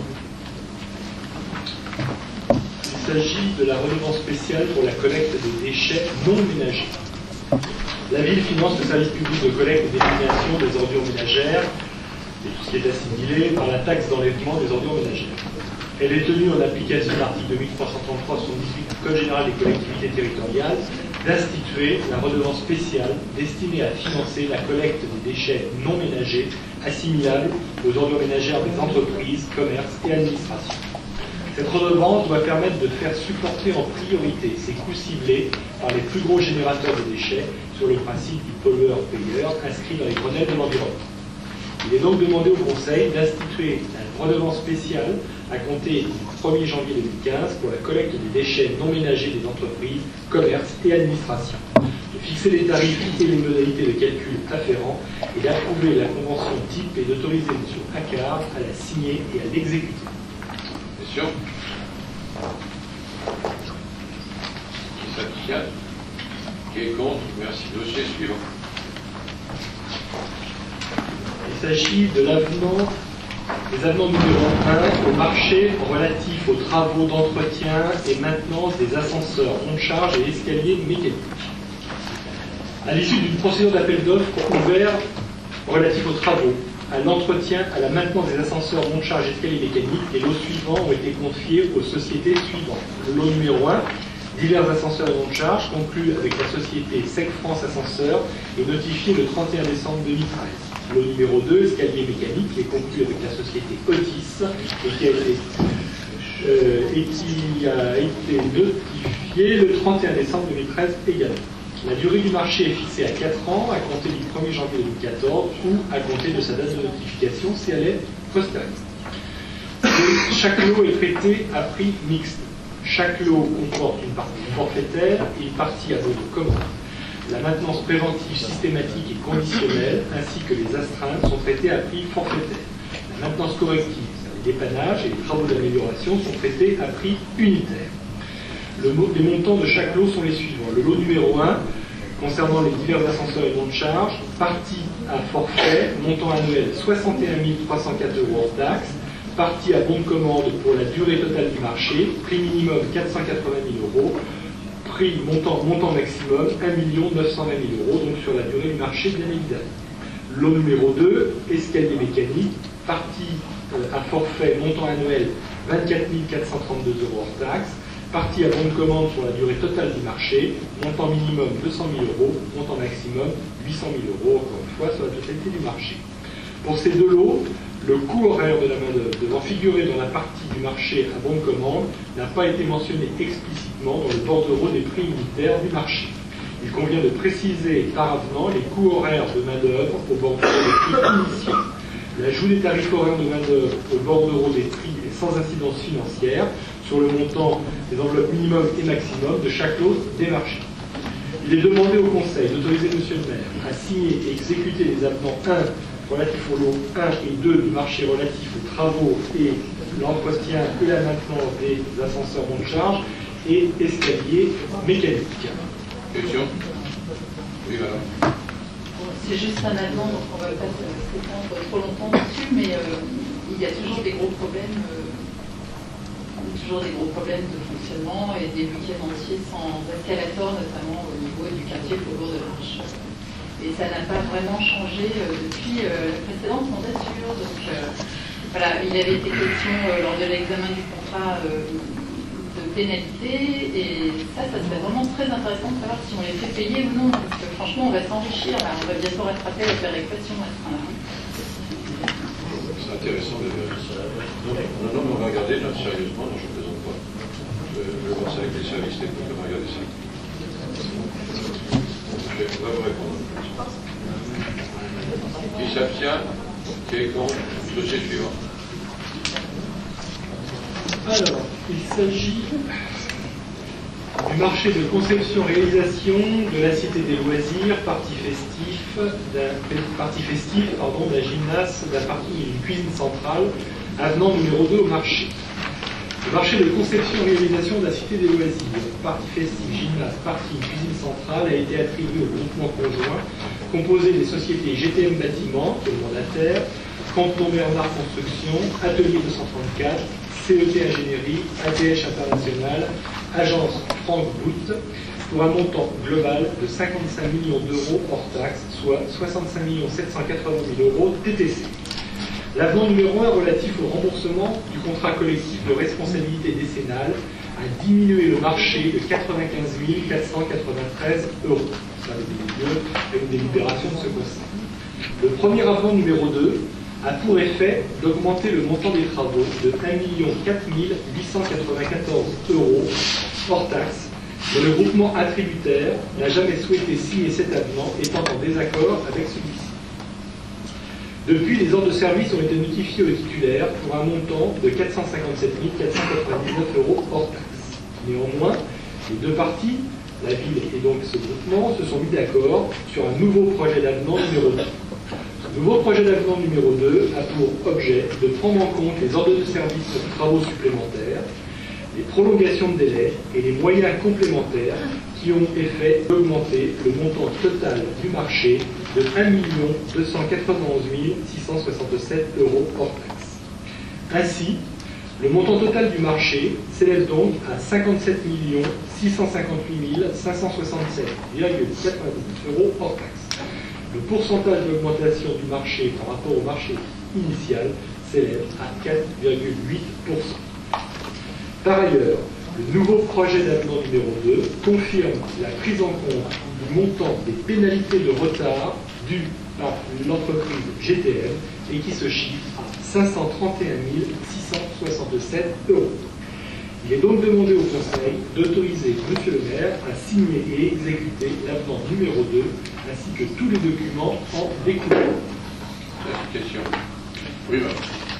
Il s'agit de la redevance spéciale pour la collecte des déchets non ménagers. La ville finance le service public de collecte et d'élimination des ordures ménagères et tout ce qui est assimilé par la taxe d'enlèvement des ordures ménagères. Elle est tenue en application de l'article deux mille trois cent trente-trois soixante-dix-huit du Code général des collectivités territoriales d'instituer la redevance spéciale destinée à financer la collecte des déchets non ménagers assimilables aux ordures ménagères des entreprises, commerces et administrations. Cette redevance doit permettre de faire supporter en priorité ces coûts ciblés par les plus gros générateurs de déchets sur le principe du pollueur-payeur inscrit dans les grenelles de l'environnement. Il est donc demandé au Conseil d'instituer une redevance spéciale à compter du premier janvier deux mille quinze pour la collecte des déchets non ménagers des entreprises, commerces et administrations, de fixer les tarifs et les modalités de calcul afférents et d'approuver la convention type et d'autoriser M. Accard à la signer et à l'exécuter. Question? Qui s'abstient? Qui est contre? Merci. Dossier suivant. Il s'agit de l'avenant, des avenants numéro un au marché relatif aux travaux d'entretien et maintenance des ascenseurs monte-charge et escaliers mécaniques. À l'issue d'une procédure d'appel d'offres ouvert relatif aux travaux, à l'entretien, à la maintenance des ascenseurs monte-charge et escaliers mécaniques, les lots suivants ont été confiés aux sociétés suivantes. Le lot numéro un, divers ascenseurs et monte-charge, conclu avec la société Sec France Ascenseurs et notifié le trente et un décembre deux mille treize. Le numéro deux, escalier mécanique, qui est conclu avec la société Otis et qui a été, euh, et qui a été notifié le trente et un décembre deux mille treize également. La durée du marché est fixée à quatre ans à compter du premier janvier deux mille quatorze ou à compter de sa date de notification si elle est postérieure. Chaque lot est traité à prix mixte. Chaque lot comporte une partie forfaitaire et une partie à votre commande. La maintenance préventive systématique et conditionnelle, ainsi que les astreintes, sont traitées à prix forfaitaire. La maintenance corrective, les dépannages et les travaux d'amélioration sont traités à prix unitaire. Le, les montants de chaque lot sont les suivants. Le lot numéro un, concernant les divers ascenseurs et monte-charge, partie à forfait, montant annuel soixante et un mille trois cent quatre euros hors taxe, partie à bon de commande pour la durée totale du marché, prix minimum quatre cent quatre-vingt mille euros, prix montant, montant maximum un million neuf cent vingt mille euros, donc sur la durée du marché bien évidemment. Lot numéro deux, escalier mécanique, partie euh, à forfait, montant annuel vingt-quatre mille quatre cent trente-deux euros hors taxe, partie à bon de commande sur la durée totale du marché, montant minimum deux cent mille euros, montant maximum huit cent mille euros, encore une fois, sur la totalité du marché. Pour ces deux lots, le coût horaire de la main-d'œuvre devant figurer dans la partie du marché à bon de commande n'a pas été mentionné explicitement dans le bordereau des prix unitaires du marché. Il convient de préciser par avenant les coûts horaires de main-d'œuvre au bordereau des prix initiaux. L'ajout des tarifs horaires de main-d'œuvre au bordereau des prix est sans incidence financière sur le montant des enveloppes minimum et maximum de chaque lot des marchés. Il est demandé au Conseil d'autoriser M. le maire à signer et exécuter les avenants un relatifs au lot un et deux du marché relatif aux travaux et l'entretien et la maintenance des ascenseurs monte-charge et escaliers mécaniques. Question? Oui, voilà. C'est juste un avenant, donc on ne va pas s'étendre trop longtemps dessus, mais euh, il y a toujours des gros problèmes, euh, toujours des gros problèmes de fonctionnement fonctionnement et des week-ends entiers sans escalator, notamment au niveau du quartier Faubourg de Marche. Et ça n'a pas vraiment changé euh, depuis euh, la précédente mandature. Donc euh, voilà, il avait été question euh, lors de l'examen du contrat euh, de pénalité, et ça, ça serait vraiment très intéressant de savoir si on les fait payer ou non, parce que franchement, on va s'enrichir, là, on va bientôt rattraper la péréquation à ce train-là. C'est intéressant de vérifier. Non, non, non, mais on va regarder là, sérieusement, non, je ne plaisante pas. Je vais voir ça avec les services techniques, on va regarder ça. Je vais vous répondre. Qui s'abstient? Qui est contre? Dossier suivant. Alors, il s'agit du marché de conception-réalisation de la Cité des Loisirs, partie festif, d'un partie festif, pardon, d'un gymnase, d'un parking et d'une cuisine centrale, avenant numéro deux au marché. Le marché de conception-réalisation de la Cité des Loisirs, partie festif, gymnase, parking, cuisine centrale, a été attribué au groupement conjoint, composé des sociétés G T M Bâtiment, qui est le mandataire, Canton Bernard Construction, Atelier deux cent trente-quatre, C E T Ingénierie, A T H International, Agence Franck Bout, pour un montant global de cinquante-cinq millions d'euros hors taxes, soit soixante-cinq millions sept cent quatre-vingt mille euros T T C. L'avenant numéro un relatif au remboursement du contrat collectif de responsabilité décennale a diminué le marché de quatre-vingt-quinze mille quatre cent quatre-vingt-treize euros. Ça avait donné lieu à une délibération de ce conseil. Le premier avenant numéro deux a pour effet d'augmenter le montant des travaux de un million quatre mille huit cent quatre-vingt-quatorze euros hors taxe, mais le groupement attributaire n'a jamais souhaité signer cet avenant, étant en désaccord avec celui-ci. Depuis, les ordres de service ont été notifiés aux titulaires pour un montant de quatre cent cinquante-sept mille quatre cent quatre-vingt-dix-neuf euros hors taxe. Néanmoins, les deux parties, la ville et donc ce groupement, se sont mis d'accord sur un nouveau projet d'avenant numéro deux. Le nouveau projet d'avenant numéro deux a pour objet de prendre en compte les ordres de service sur les travaux supplémentaires, les prolongations de délai et les moyens complémentaires qui ont effet d'augmenter le montant total du marché de un million deux cent quatre-vingt-onze mille six cent soixante-sept euros hors taxe. Ainsi, le montant total du marché s'élève donc à cinquante-sept millions six cent cinquante-huit mille cinq cent soixante-sept virgule quatre-vingt-dix euros hors taxe. Le pourcentage d'augmentation du marché par rapport au marché initial s'élève à quatre virgule huit pour cent. Par ailleurs, le nouveau projet d'avenant numéro deux confirme la prise en compte du montant des pénalités de retard dues par l'entreprise G T M et qui se chiffre à cinq cent trente et un mille six cent soixante-sept euros. Il est donc demandé au Conseil d'autoriser M. le maire à signer et exécuter l'avenant numéro deux, ainsi que tous les documents en découlent. Question. Oui, madame.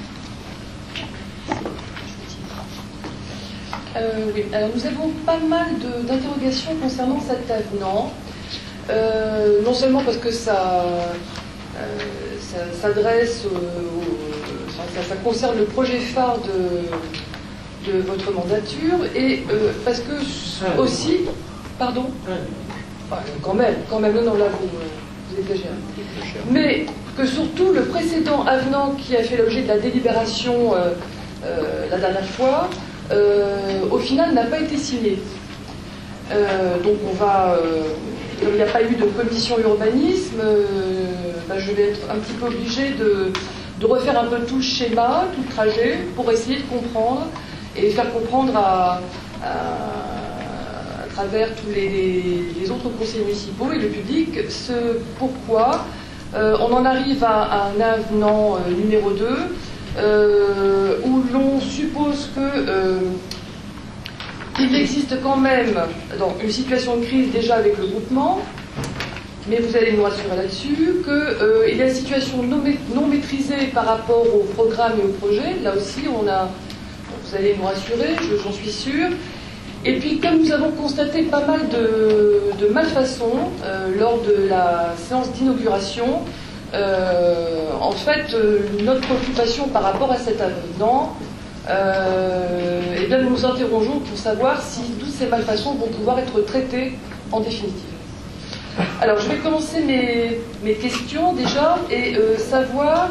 Euh, oui. Alors, nous avons pas mal d'interrogations concernant cet avenant. Euh, non seulement parce que ça, euh, ça s'adresse, au, au, ça, ça concerne le projet phare de, de votre mandature, et euh, parce que ah, aussi, pardon, ah, quand même, quand même, non, non, là vous, vous exagérez. Mais que surtout le précédent avenant qui a fait l'objet de la délibération euh, euh, la dernière fois, euh, au final n'a pas été signé. Euh, donc on va, euh, comme il n'y a pas eu de commission urbanisme, euh, bah, je vais être un petit peu obligée de, de refaire un peu tout le schéma, tout le trajet, pour essayer de comprendre et faire comprendre à, à, à travers tous les, les, les autres conseils municipaux et le public ce pourquoi euh, on en arrive à, à un avenant euh, numéro deux euh, où l'on suppose que euh, il existe quand même donc, une situation de crise déjà avec le groupement, mais vous allez nous rassurer là-dessus, qu'il euh, y a une situation non, non maîtrisée par rapport au programme et au projet. Là aussi, on a, vous allez nous rassurer, j'en suis sûre. Et puis, comme nous avons constaté pas mal de, de malfaçons euh, lors de la séance d'inauguration, euh, en fait, euh, notre préoccupation par rapport à cet avenant, Euh, et bien nous nous interrogeons pour savoir si toutes ces malfaçons vont pouvoir être traitées en définitive. Alors je vais commencer mes, mes questions déjà et euh, savoir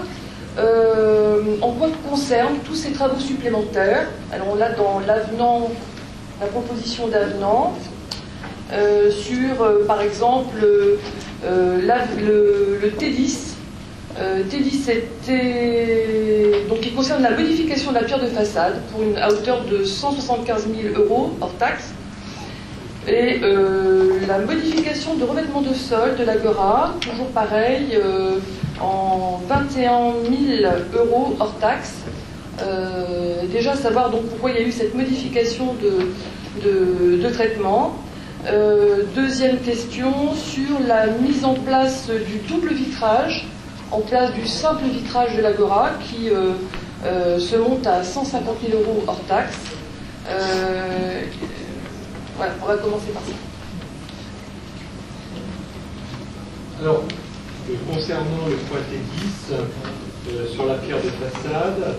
euh, en quoi concernent tous ces travaux supplémentaires. Alors là dans l'avenant la proposition d'avenant euh, sur, euh, par exemple, euh, la, le, le T dix. Euh, T dix, c'était donc qui concerne la modification de la pierre de façade pour une à hauteur de cent soixante-quinze mille euros hors taxe. Et euh, la modification de revêtement de sol de l'Agora, toujours pareil, euh, en vingt et un mille euros hors taxe. Euh, déjà savoir donc pourquoi il y a eu cette modification de, de, de traitement. Euh, deuxième question sur la mise en place du double vitrage en place du simple vitrage de l'Agora qui euh, euh, se monte à cent cinquante mille euros hors taxe. Euh, Voilà, on va commencer par ça. Alors, euh, concernant le point T dix, euh, sur la pierre de façade,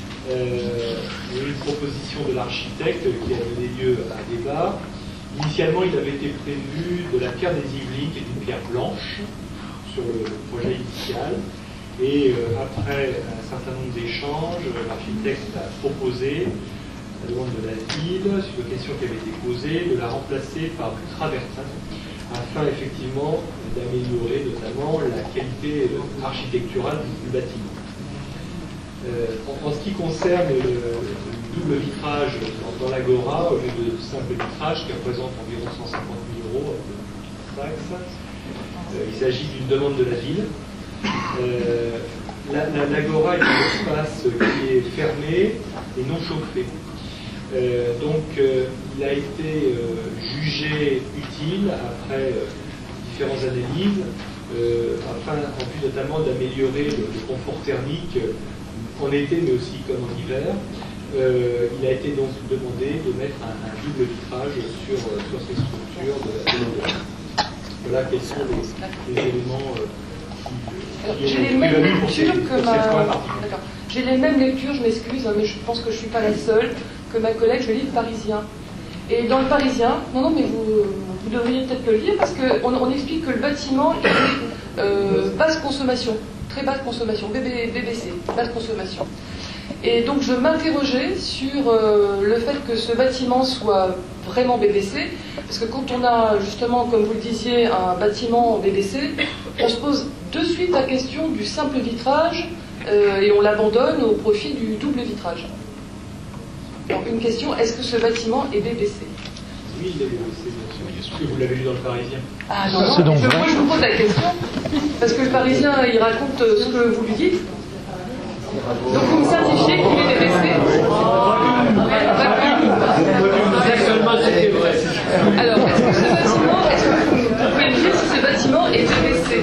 euh, il y a eu une proposition de l'architecte qui a donné lieu à un débat. Initialement, il avait été prévu de la pierre des Yvelines, qui est une pierre blanche, sur le projet initial. Et euh, après un certain nombre d'échanges, l'architecte a proposé, à la demande de la ville, sur une question qui avait été posée, de la remplacer par du travertin, afin effectivement d'améliorer notamment la qualité architecturale du bâtiment. Euh, en, en ce qui concerne le, le double vitrage dans, dans l'Agora, au lieu de simple vitrage qui représente environ cent cinquante mille euros de taxe, euh, il s'agit d'une demande de la ville. Euh, L'Agora est un espace qui est fermé et non chauffé. Euh, donc euh, il a été euh, jugé utile après euh, différentes analyses euh, afin en plus notamment d'améliorer le, le confort thermique en été mais aussi comme en hiver. Euh, il a été donc demandé de mettre un, un double vitrage sur, sur ces structures de la ville. Voilà quels sont les, les éléments euh, J'ai les mêmes lectures que ma... J'ai les mêmes lectures, je m'excuse, hein, mais je pense que je ne suis pas la seule, que ma collègue, je lis le Parisien. Et dans le Parisien, non, non, mais vous, vous devriez peut-être le lire, parce qu'on on explique que le bâtiment est euh, basse consommation, très basse consommation, B B C, basse consommation. Et donc je m'interrogeais sur euh, le fait que ce bâtiment soit vraiment B B C, parce que quand on a justement, comme vous le disiez, un bâtiment B B C, on se pose de suite la question du simple vitrage euh, et on l'abandonne au profit du double vitrage. Alors une question, est-ce que ce bâtiment est B B C? Oui, il est B B C, bien sûr. Est-ce que vous l'avez lu dans le Parisien? Ah non, non, donc je, moi je vous pose la question, parce que le Parisien, il raconte ce que vous lui dites. Donc vous me certifiez qu'il est B B C? Alors, est-ce que ce bâtiment, est-ce que vous pouvez me dire si ce bâtiment est B B C?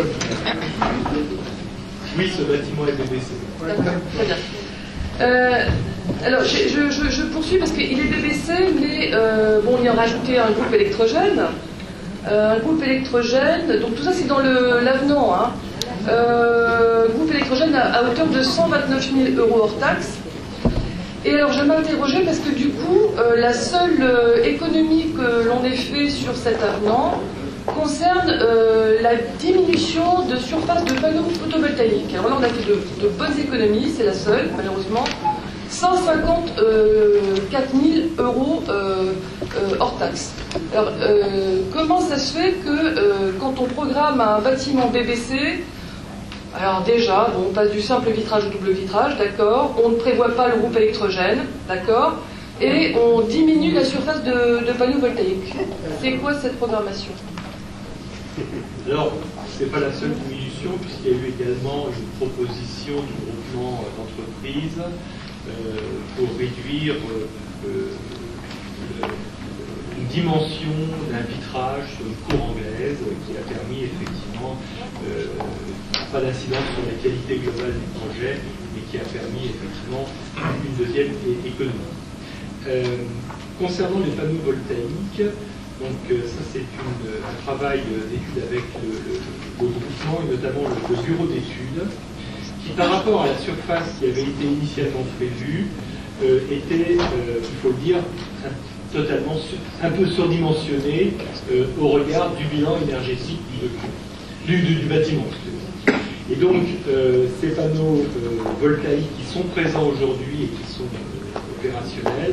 Oui, ce bâtiment est B B C. D'accord, très bien. Euh, alors, je, je, je, je poursuis parce qu'il est B B C, mais euh, bon, il y a rajouté un groupe électrogène. Euh, un groupe électrogène, donc tout ça c'est dans l'avenant. Hein. Euh, groupe électrogène à, à hauteur de cent vingt-neuf mille euros hors taxe. Et alors je m'interrogeais parce que du coup, euh, la seule euh, économie que l'on ait fait sur cet avenant concerne euh, la diminution de surface de panneaux photovoltaïques. Alors là, on a fait de, de bonnes économies, c'est la seule, malheureusement. cent cinquante-quatre mille euros euh, euh, hors taxe. Alors, euh, comment ça se fait que euh, quand on programme un bâtiment B B C, alors déjà, bon, on passe du simple vitrage au double vitrage, d'accord, on ne prévoit pas le groupe électrogène, d'accord, et on diminue la surface de, de panneaux voltaïques. C'est quoi cette programmation? Alors, ce n'est pas la seule diminution, puisqu'il y a eu également une proposition du groupement d'entreprises euh, pour réduire euh, euh, une dimension d'un vitrage sur une cour anglaise qui a permis effectivement euh, pas d'incidence sur la qualité globale du projet, mais qui a permis effectivement une deuxième économie. Euh, concernant les panneaux voltaïques, donc euh, ça c'est un travail d'étude avec le, le, le groupement et notamment le, le bureau d'études, qui par rapport à la surface qui avait été initialement prévue, euh, était, euh, il faut le dire, un, totalement un peu surdimensionné euh, au regard du bilan énergétique du, du, du bâtiment. Et donc euh, ces panneaux euh, voltaïques qui sont présents aujourd'hui et qui sont euh, opérationnels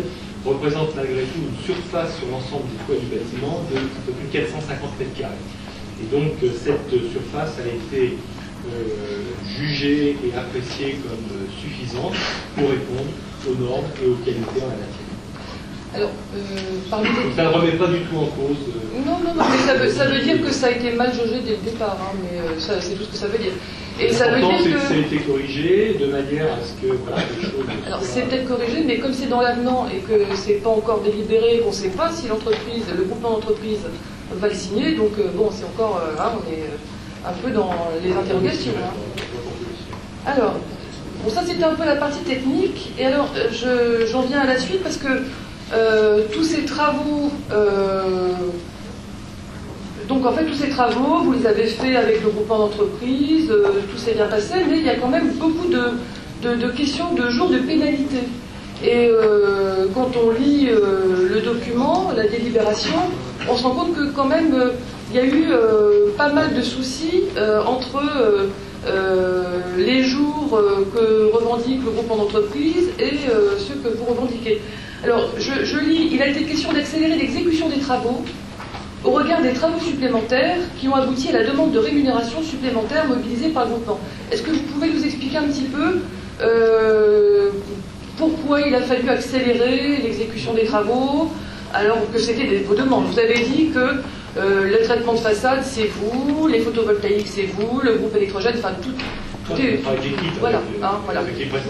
représente malgré tout une surface sur l'ensemble du toit du bâtiment de un peu plus de quatre cent cinquante mètres carrés. Et donc cette surface a été euh, jugée et appréciée comme euh, suffisante pour répondre aux normes et aux qualités en la matière. Alors, euh, parmi les... Ça ne remet pas du tout en cause. Euh... Non, non, non, mais ça veut, ça veut dire que ça a été mal jaugé dès le départ, hein, mais euh, ça, c'est tout ce que ça veut dire. Et ça veut dire que... ça a été corrigé de manière à ce que voilà, les choses... Alors c'est peut-être corrigé, mais comme c'est dans l'avenant et que c'est pas encore délibéré, qu'on ne sait pas si l'entreprise, le groupement d'entreprise va le signer, donc euh, bon, c'est encore, euh, hein, on est un peu dans les interrogations. Hein. Alors, bon, ça c'était un peu la partie technique, et alors je, j'en viens à la suite parce que euh, tous ces travaux... Euh, Donc en fait, tous ces travaux, vous les avez faits avec le groupement d'entreprise, euh, tout s'est bien passé, mais il y a quand même beaucoup de, de, de questions de jours de pénalité. Et euh, quand on lit euh, le document, la délibération, on se rend compte que quand même, euh, il y a eu euh, pas mal de soucis euh, entre euh, euh, les jours euh, que revendique le groupement d'entreprise et euh, ceux que vous revendiquez. Alors, je, je lis, il a été question d'accélérer l'exécution des travaux au regard des travaux supplémentaires qui ont abouti à la demande de rémunération supplémentaire mobilisée par le groupement. Est-ce que vous pouvez nous expliquer un petit peu euh, pourquoi il a fallu accélérer l'exécution des travaux alors que c'était des, vos demandes? Vous avez dit que euh, le traitement de façade c'est vous, les photovoltaïques c'est vous, le groupe électrogène, enfin tout, tout est... Voilà, hein, voilà.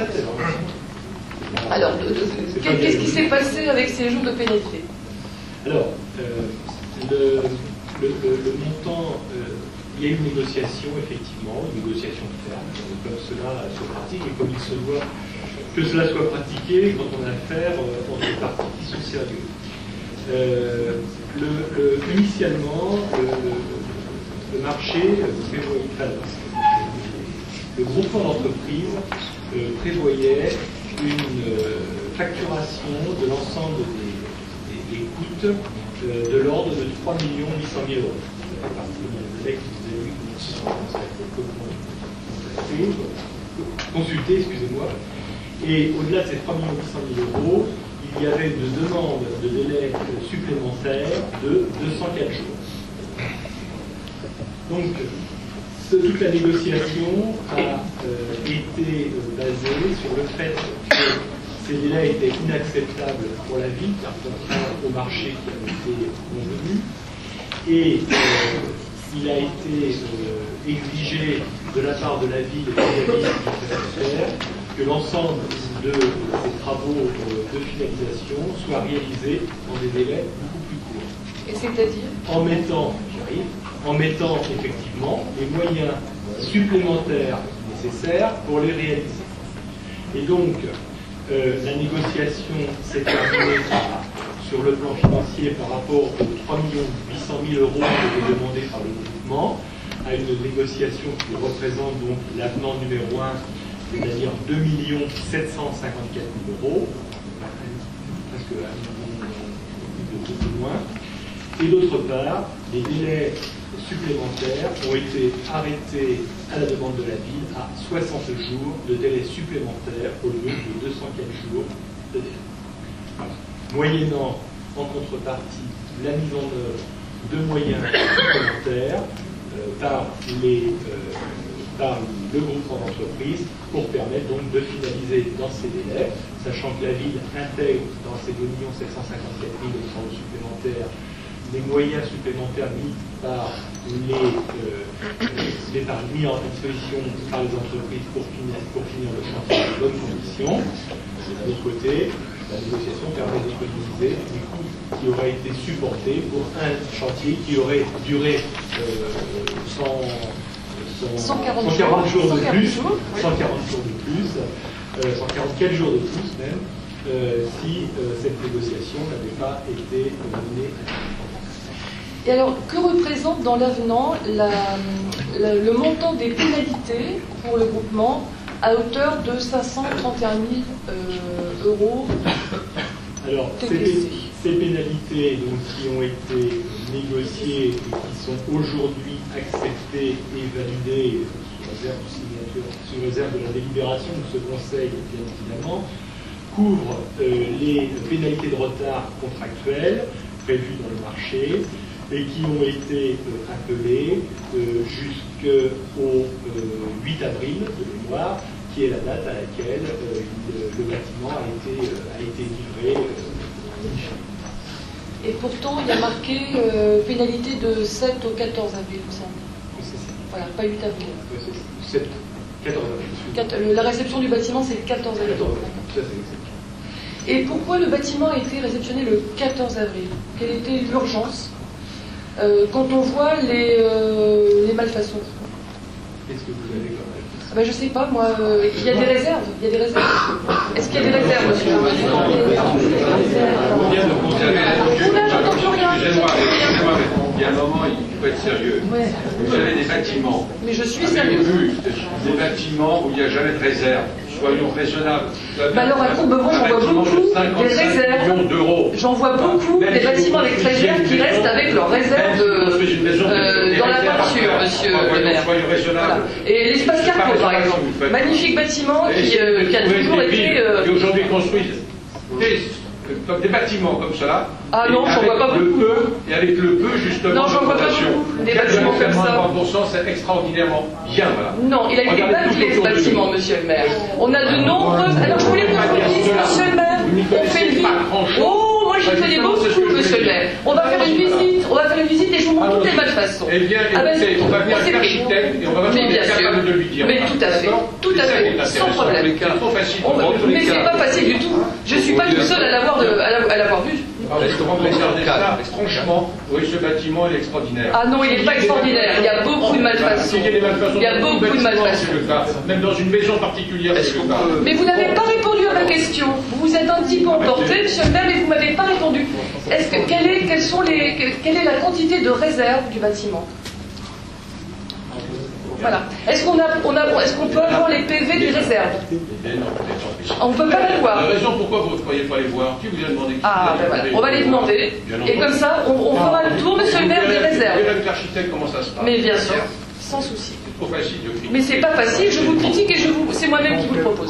Alors, qu'est-ce qui s'est passé avec ces jours de pénalité? Alors, euh, Le, le, le, le montant, euh, il y a une négociation, effectivement, une négociation ferme, comme cela se pratique et comme il se doit que cela soit pratiqué quand on a affaire euh, entre des parties qui sont sérieuses. Euh, le, le, initialement, le, le marché prévoyait, enfin, le groupement d'entreprise euh, prévoyait une euh, facturation de l'ensemble des, des, des coûts de l'ordre de trois millions huit cent mille euros. Consulté, excusez-moi. Et au-delà de ces trois millions huit cent mille euros, il y avait une demande de délai supplémentaire de deux cent quatre jours. Donc, toute la négociation a euh, été euh, basée sur le fait que ces délais étaient inacceptables pour la ville par rapport au marché qui avait été convenu. Et euh, il a été euh, exigé de la part de la ville et de la ville que l'ensemble de ces travaux euh, de finalisation soient réalisés dans des délais beaucoup plus courts. Et c'est-à-dire En mettant, j'arrive, en mettant effectivement les moyens supplémentaires nécessaires pour les réaliser. Et donc, Euh, la négociation s'est terminée sur le plan financier par rapport aux trois millions huit cent mille euros qui étaient demandés par le groupement, à une négociation qui représente donc l'avenant numéro un, c'est-à-dire deux millions sept cent cinquante-quatre mille euros, presque un million de plus loin. Et d'autre part, les délais supplémentaires ont été arrêtés à la demande de la ville à soixante jours de délai supplémentaire au lieu de deux cent quatre jours de délai. Voilà. Moyennant en contrepartie la mise en œuvre de moyens supplémentaires euh, par, les, euh, par le groupement d'entreprise pour permettre donc de finaliser dans ces délais, sachant que la ville intègre dans ces deux millions sept cent cinquante-quatre mille de travaux supplémentaires les moyens supplémentaires mis par les, euh, les par, mis en disposition par les entreprises pour finir, pour finir le chantier dans de bonnes conditions. De l'autre côté, la négociation permet d'économiser les coûts qui auraient été supportés pour un chantier qui aurait duré euh, cent, cent quarante jours de plus, jours, cent quarante jours de plus, euh, cent quarante-quatre jours de plus même, euh, si euh, cette négociation n'avait pas été menée à terme. Et alors, que représente dans l'avenant la, la, le montant des pénalités pour le groupement à hauteur de cinq cent trente et un mille euh, euros? Alors, ces, ces pénalités donc, qui ont été négociées et qui sont aujourd'hui acceptées et validées sous réserve, de signature, sous réserve de la délibération de ce Conseil, bien évidemment, couvre euh, les pénalités de retard contractuelles prévues dans le marché et qui ont été euh, appelées euh, jusqu'au euh, huit avril de mémoire, qui est la date à laquelle euh, le, le bâtiment a été, euh, a été livré. Euh, et pourtant, il y a marqué euh, pénalité de sept au quatorze avril, il me semble. Voilà, pas huit avril. sept, quatorze avril. La réception du bâtiment, c'est le quatorze avril. Et pourquoi le bâtiment a été réceptionné le quatorze avril? Quelle était l'urgence euh, quand on voit les, euh, les malfaçons? Qu'est-ce que vous avez comme ah ben, je sais pas, moi, euh, il y a des réserves. Il y a des réserves. Est-ce qu'il y a des réserves, monsieur? Il y a un moment, il faut être sérieux. Ouais. Vous avez des bâtiments. Mais je suis sérieux. sérieux. Des bâtiments où il n'y a jamais de réserve. Soyons raisonnables. Bah alors à Courbevoie, j'en vois beaucoup des réserves. J'en vois beaucoup des bâtiments avec réserve qui restent avec leurs réserves euh, dans la peinture, monsieur le maire. Voilà. Et l'espace Carpeau, par exemple. Magnifique bâtiment qui, euh, qui a toujours été. Euh... Qui aujourd'hui construisent des, comme des bâtiments comme cela. Ah non, j'en vois pas beaucoup. Peu, et avec le peu, justement, non, j'en vois pas beaucoup. Des bâtiments comme ça. trente pour cent, c'est extraordinairement bien, voilà. Non, il a été bâclé ce bâtiment, monsieur le maire. On a de nombreuses. Alors je voulais qu'on vous dise, monsieur le maire, on fait une visite. Oh, moi j'y connais beaucoup, monsieur le maire. On va faire une visite, on va faire une visite et je vous montre toutes les malfaçons. Eh bien, écoutez, on va venir avec l'architecte et on va voir si on est capable de lui dire. Mais tout à fait, tout à fait, sans problème. C'est trop facile. Mais c'est pas facile du tout. Je suis pas tout seul à l'avoir vu. Franchement, oui, ce bâtiment est extraordinaire. Ah non, il n'est pas extraordinaire. Il y a beaucoup de malfaçons. Il y a beaucoup de malfaçons. Même dans une maison particulière, c'est le cas. Mais vous n'avez pas répondu à ma question. Vous vous êtes un petit peu emporté, monsieur le maire, mais vous ne m'avez pas répondu. Est-ce que quelle est, quelles sont les, quelle est la quantité de réserve du bâtiment? Voilà. Est-ce qu'on a, on a, est-ce qu'on peut avoir les P V des réserves? On ne peut pas les voir. La raison pourquoi vous ne croyez pas les voir, qui vous a demandé? Ah, ben voilà. On va les demander. Et comme ça, on, on fera le tour, monsieur le maire, des réserves. Avec l'architecte, comment ça se passe? Mais bien sûr, sans souci. C'est trop facile de critiquer. Mais c'est pas facile, je vous critique et je vous, c'est moi-même qui vous le propose.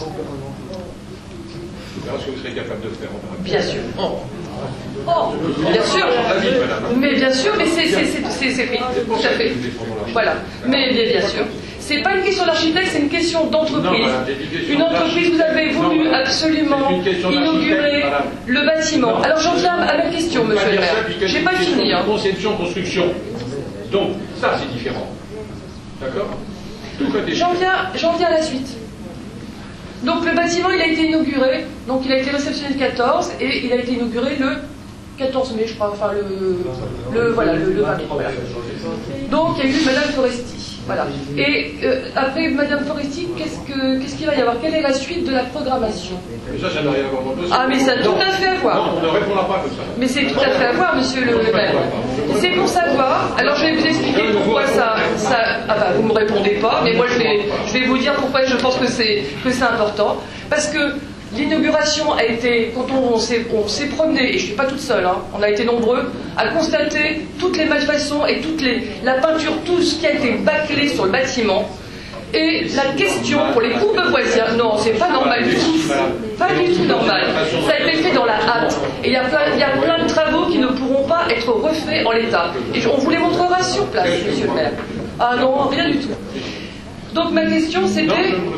On verra ce que vous serez capable de faire. Bien sûr. Oh, bien sûr. Mais bien sûr, mais c'est pris. Tout à fait. Voilà. Mais bien, bien sûr. C'est pas une question d'architecte, c'est une question d'entreprise. Une entreprise, vous avez voulu absolument inaugurer le bâtiment. Alors j'en viens à ma question, monsieur le maire. J'ai pas fini. Hein. Conception, construction. Donc, ça c'est différent. D'accord? J'en viens, j'en viens à la suite. Donc le bâtiment, il a été inauguré, donc il a été réceptionné le quatorze et il a été inauguré le quatorze mai, je crois, enfin le, le voilà, le, le vingt-trois. Donc il y a eu Madame Foresti, voilà. Et euh, après Madame Foresti, qu'est-ce que qu'est-ce qu'il va y avoir? Quelle est la suite de la programmation? Mais ça, ça n'a rien à voir avec votre dossier. Ah, mais ça a tout à fait à voir. Non, on ne répondra pas comme ça. Mais c'est tout à fait à voir, monsieur le maire. C'est pour savoir. Alors je vais vous expliquer pourquoi ça, ça. Ah bah vous me répondez pas, mais moi je vais, je vais vous dire pourquoi je pense que c'est que c'est important. Parce que l'inauguration a été, quand on, on s'est on s'est promené, et je ne suis pas toute seule, hein, on a été nombreux à constater toutes les malfaçons et toutes les, la peinture, tout ce qui a été bâclé sur le bâtiment. Et la question pour les courbevoisiens, non, c'est pas normal du tout, pas du tout normal. Ça a été fait dans la hâte. Et il y a plein, il y a plein de travaux qui ne pourront pas être refaits en l'état. Et on vous les montrera sur place, monsieur le maire. Ah non, rien du tout. Donc ma question c'était...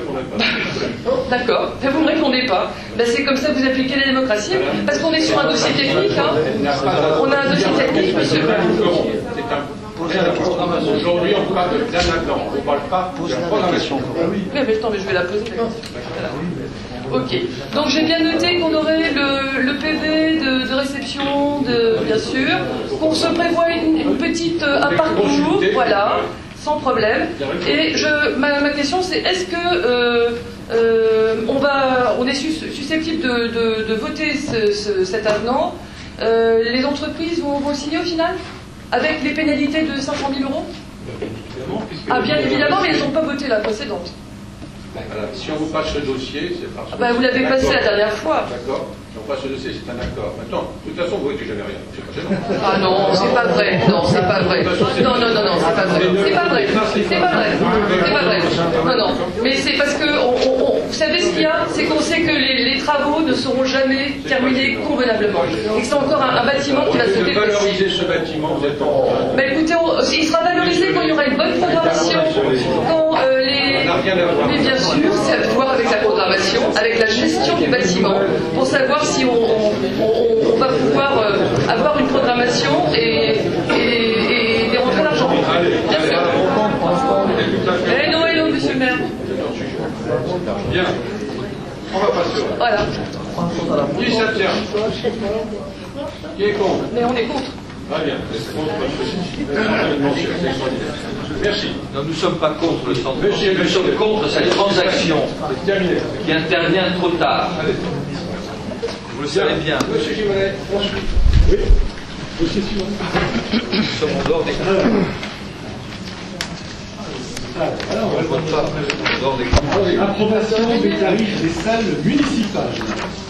D'accord, vous ne me répondez pas. Ben, c'est comme ça que vous appliquez la démocratie, parce qu'on est sur un dossier technique. Hein. On a un dossier technique, monsieur le maire. Aujourd'hui, on parle de bien maintenant, on ne parle pas de la programmation. Mais, mais attends, mais je vais la poser. Voilà. Ok. Donc j'ai bien noté qu'on aurait le, le P V de, de réception, de, bien sûr, qu'on se prévoit une, une petite euh, un parcours, voilà, sans problème. Et je, ma, ma question c'est est-ce que euh, euh, on va, on est susceptible de, de, de voter ce, ce, cet avenant? euh, Les entreprises vont, vont le signer au final? Avec les pénalités de cinq cent mille euros? Ah, bien évidemment, mais elles n'ont pas voté la précédente. Voilà. Si on vous passe ce dossier, c'est parce que... Ah bah, vous l'avez passé la dernière fois. D'accord. Si on passe ce dossier, c'est un accord. Maintenant, de toute façon, vous votez jamais rien. C'est pas gênant. Ah non, c'est pas vrai. Non, c'est pas vrai. Non, non, non, non, c'est pas vrai. C'est pas vrai. C'est pas vrai. C'est pas vrai. Non, non. Mais c'est parce que, on, on, on, vous savez ce qu'il y a? C'est qu'on sait que les, les travaux ne sont seront jamais terminés convenablement. Et que c'est encore un, un bâtiment qui va se de valoriser ce bâtiment, vous êtes en train de... Ben écoutez, on, il sera valorisé quand il y aura une bonne programmation, quand euh, les... Mais bien sûr, c'est à voir avec la programmation, avec la gestion du bâtiment, pour savoir si on, on, on, on va pouvoir euh, avoir une programmation et, et, et démontrer l'argent. Bien sûr. Eh non, eh non, monsieur le maire. Bien. On va passer. Voilà. Qui s'abstient? Qui est contre? Mais on est contre. Très bien. Merci. Non, nous ne sommes pas contre le centre. Monsieur, nous sommes contre cette transaction qui intervient trop tard. Vous le savez bien. Monsieur Gimonet, ensuite. Oui. Monsieur Simon. Nous sommes en dehors des comptes. Alors, on va voir. Approbation des tarifs des salles municipales.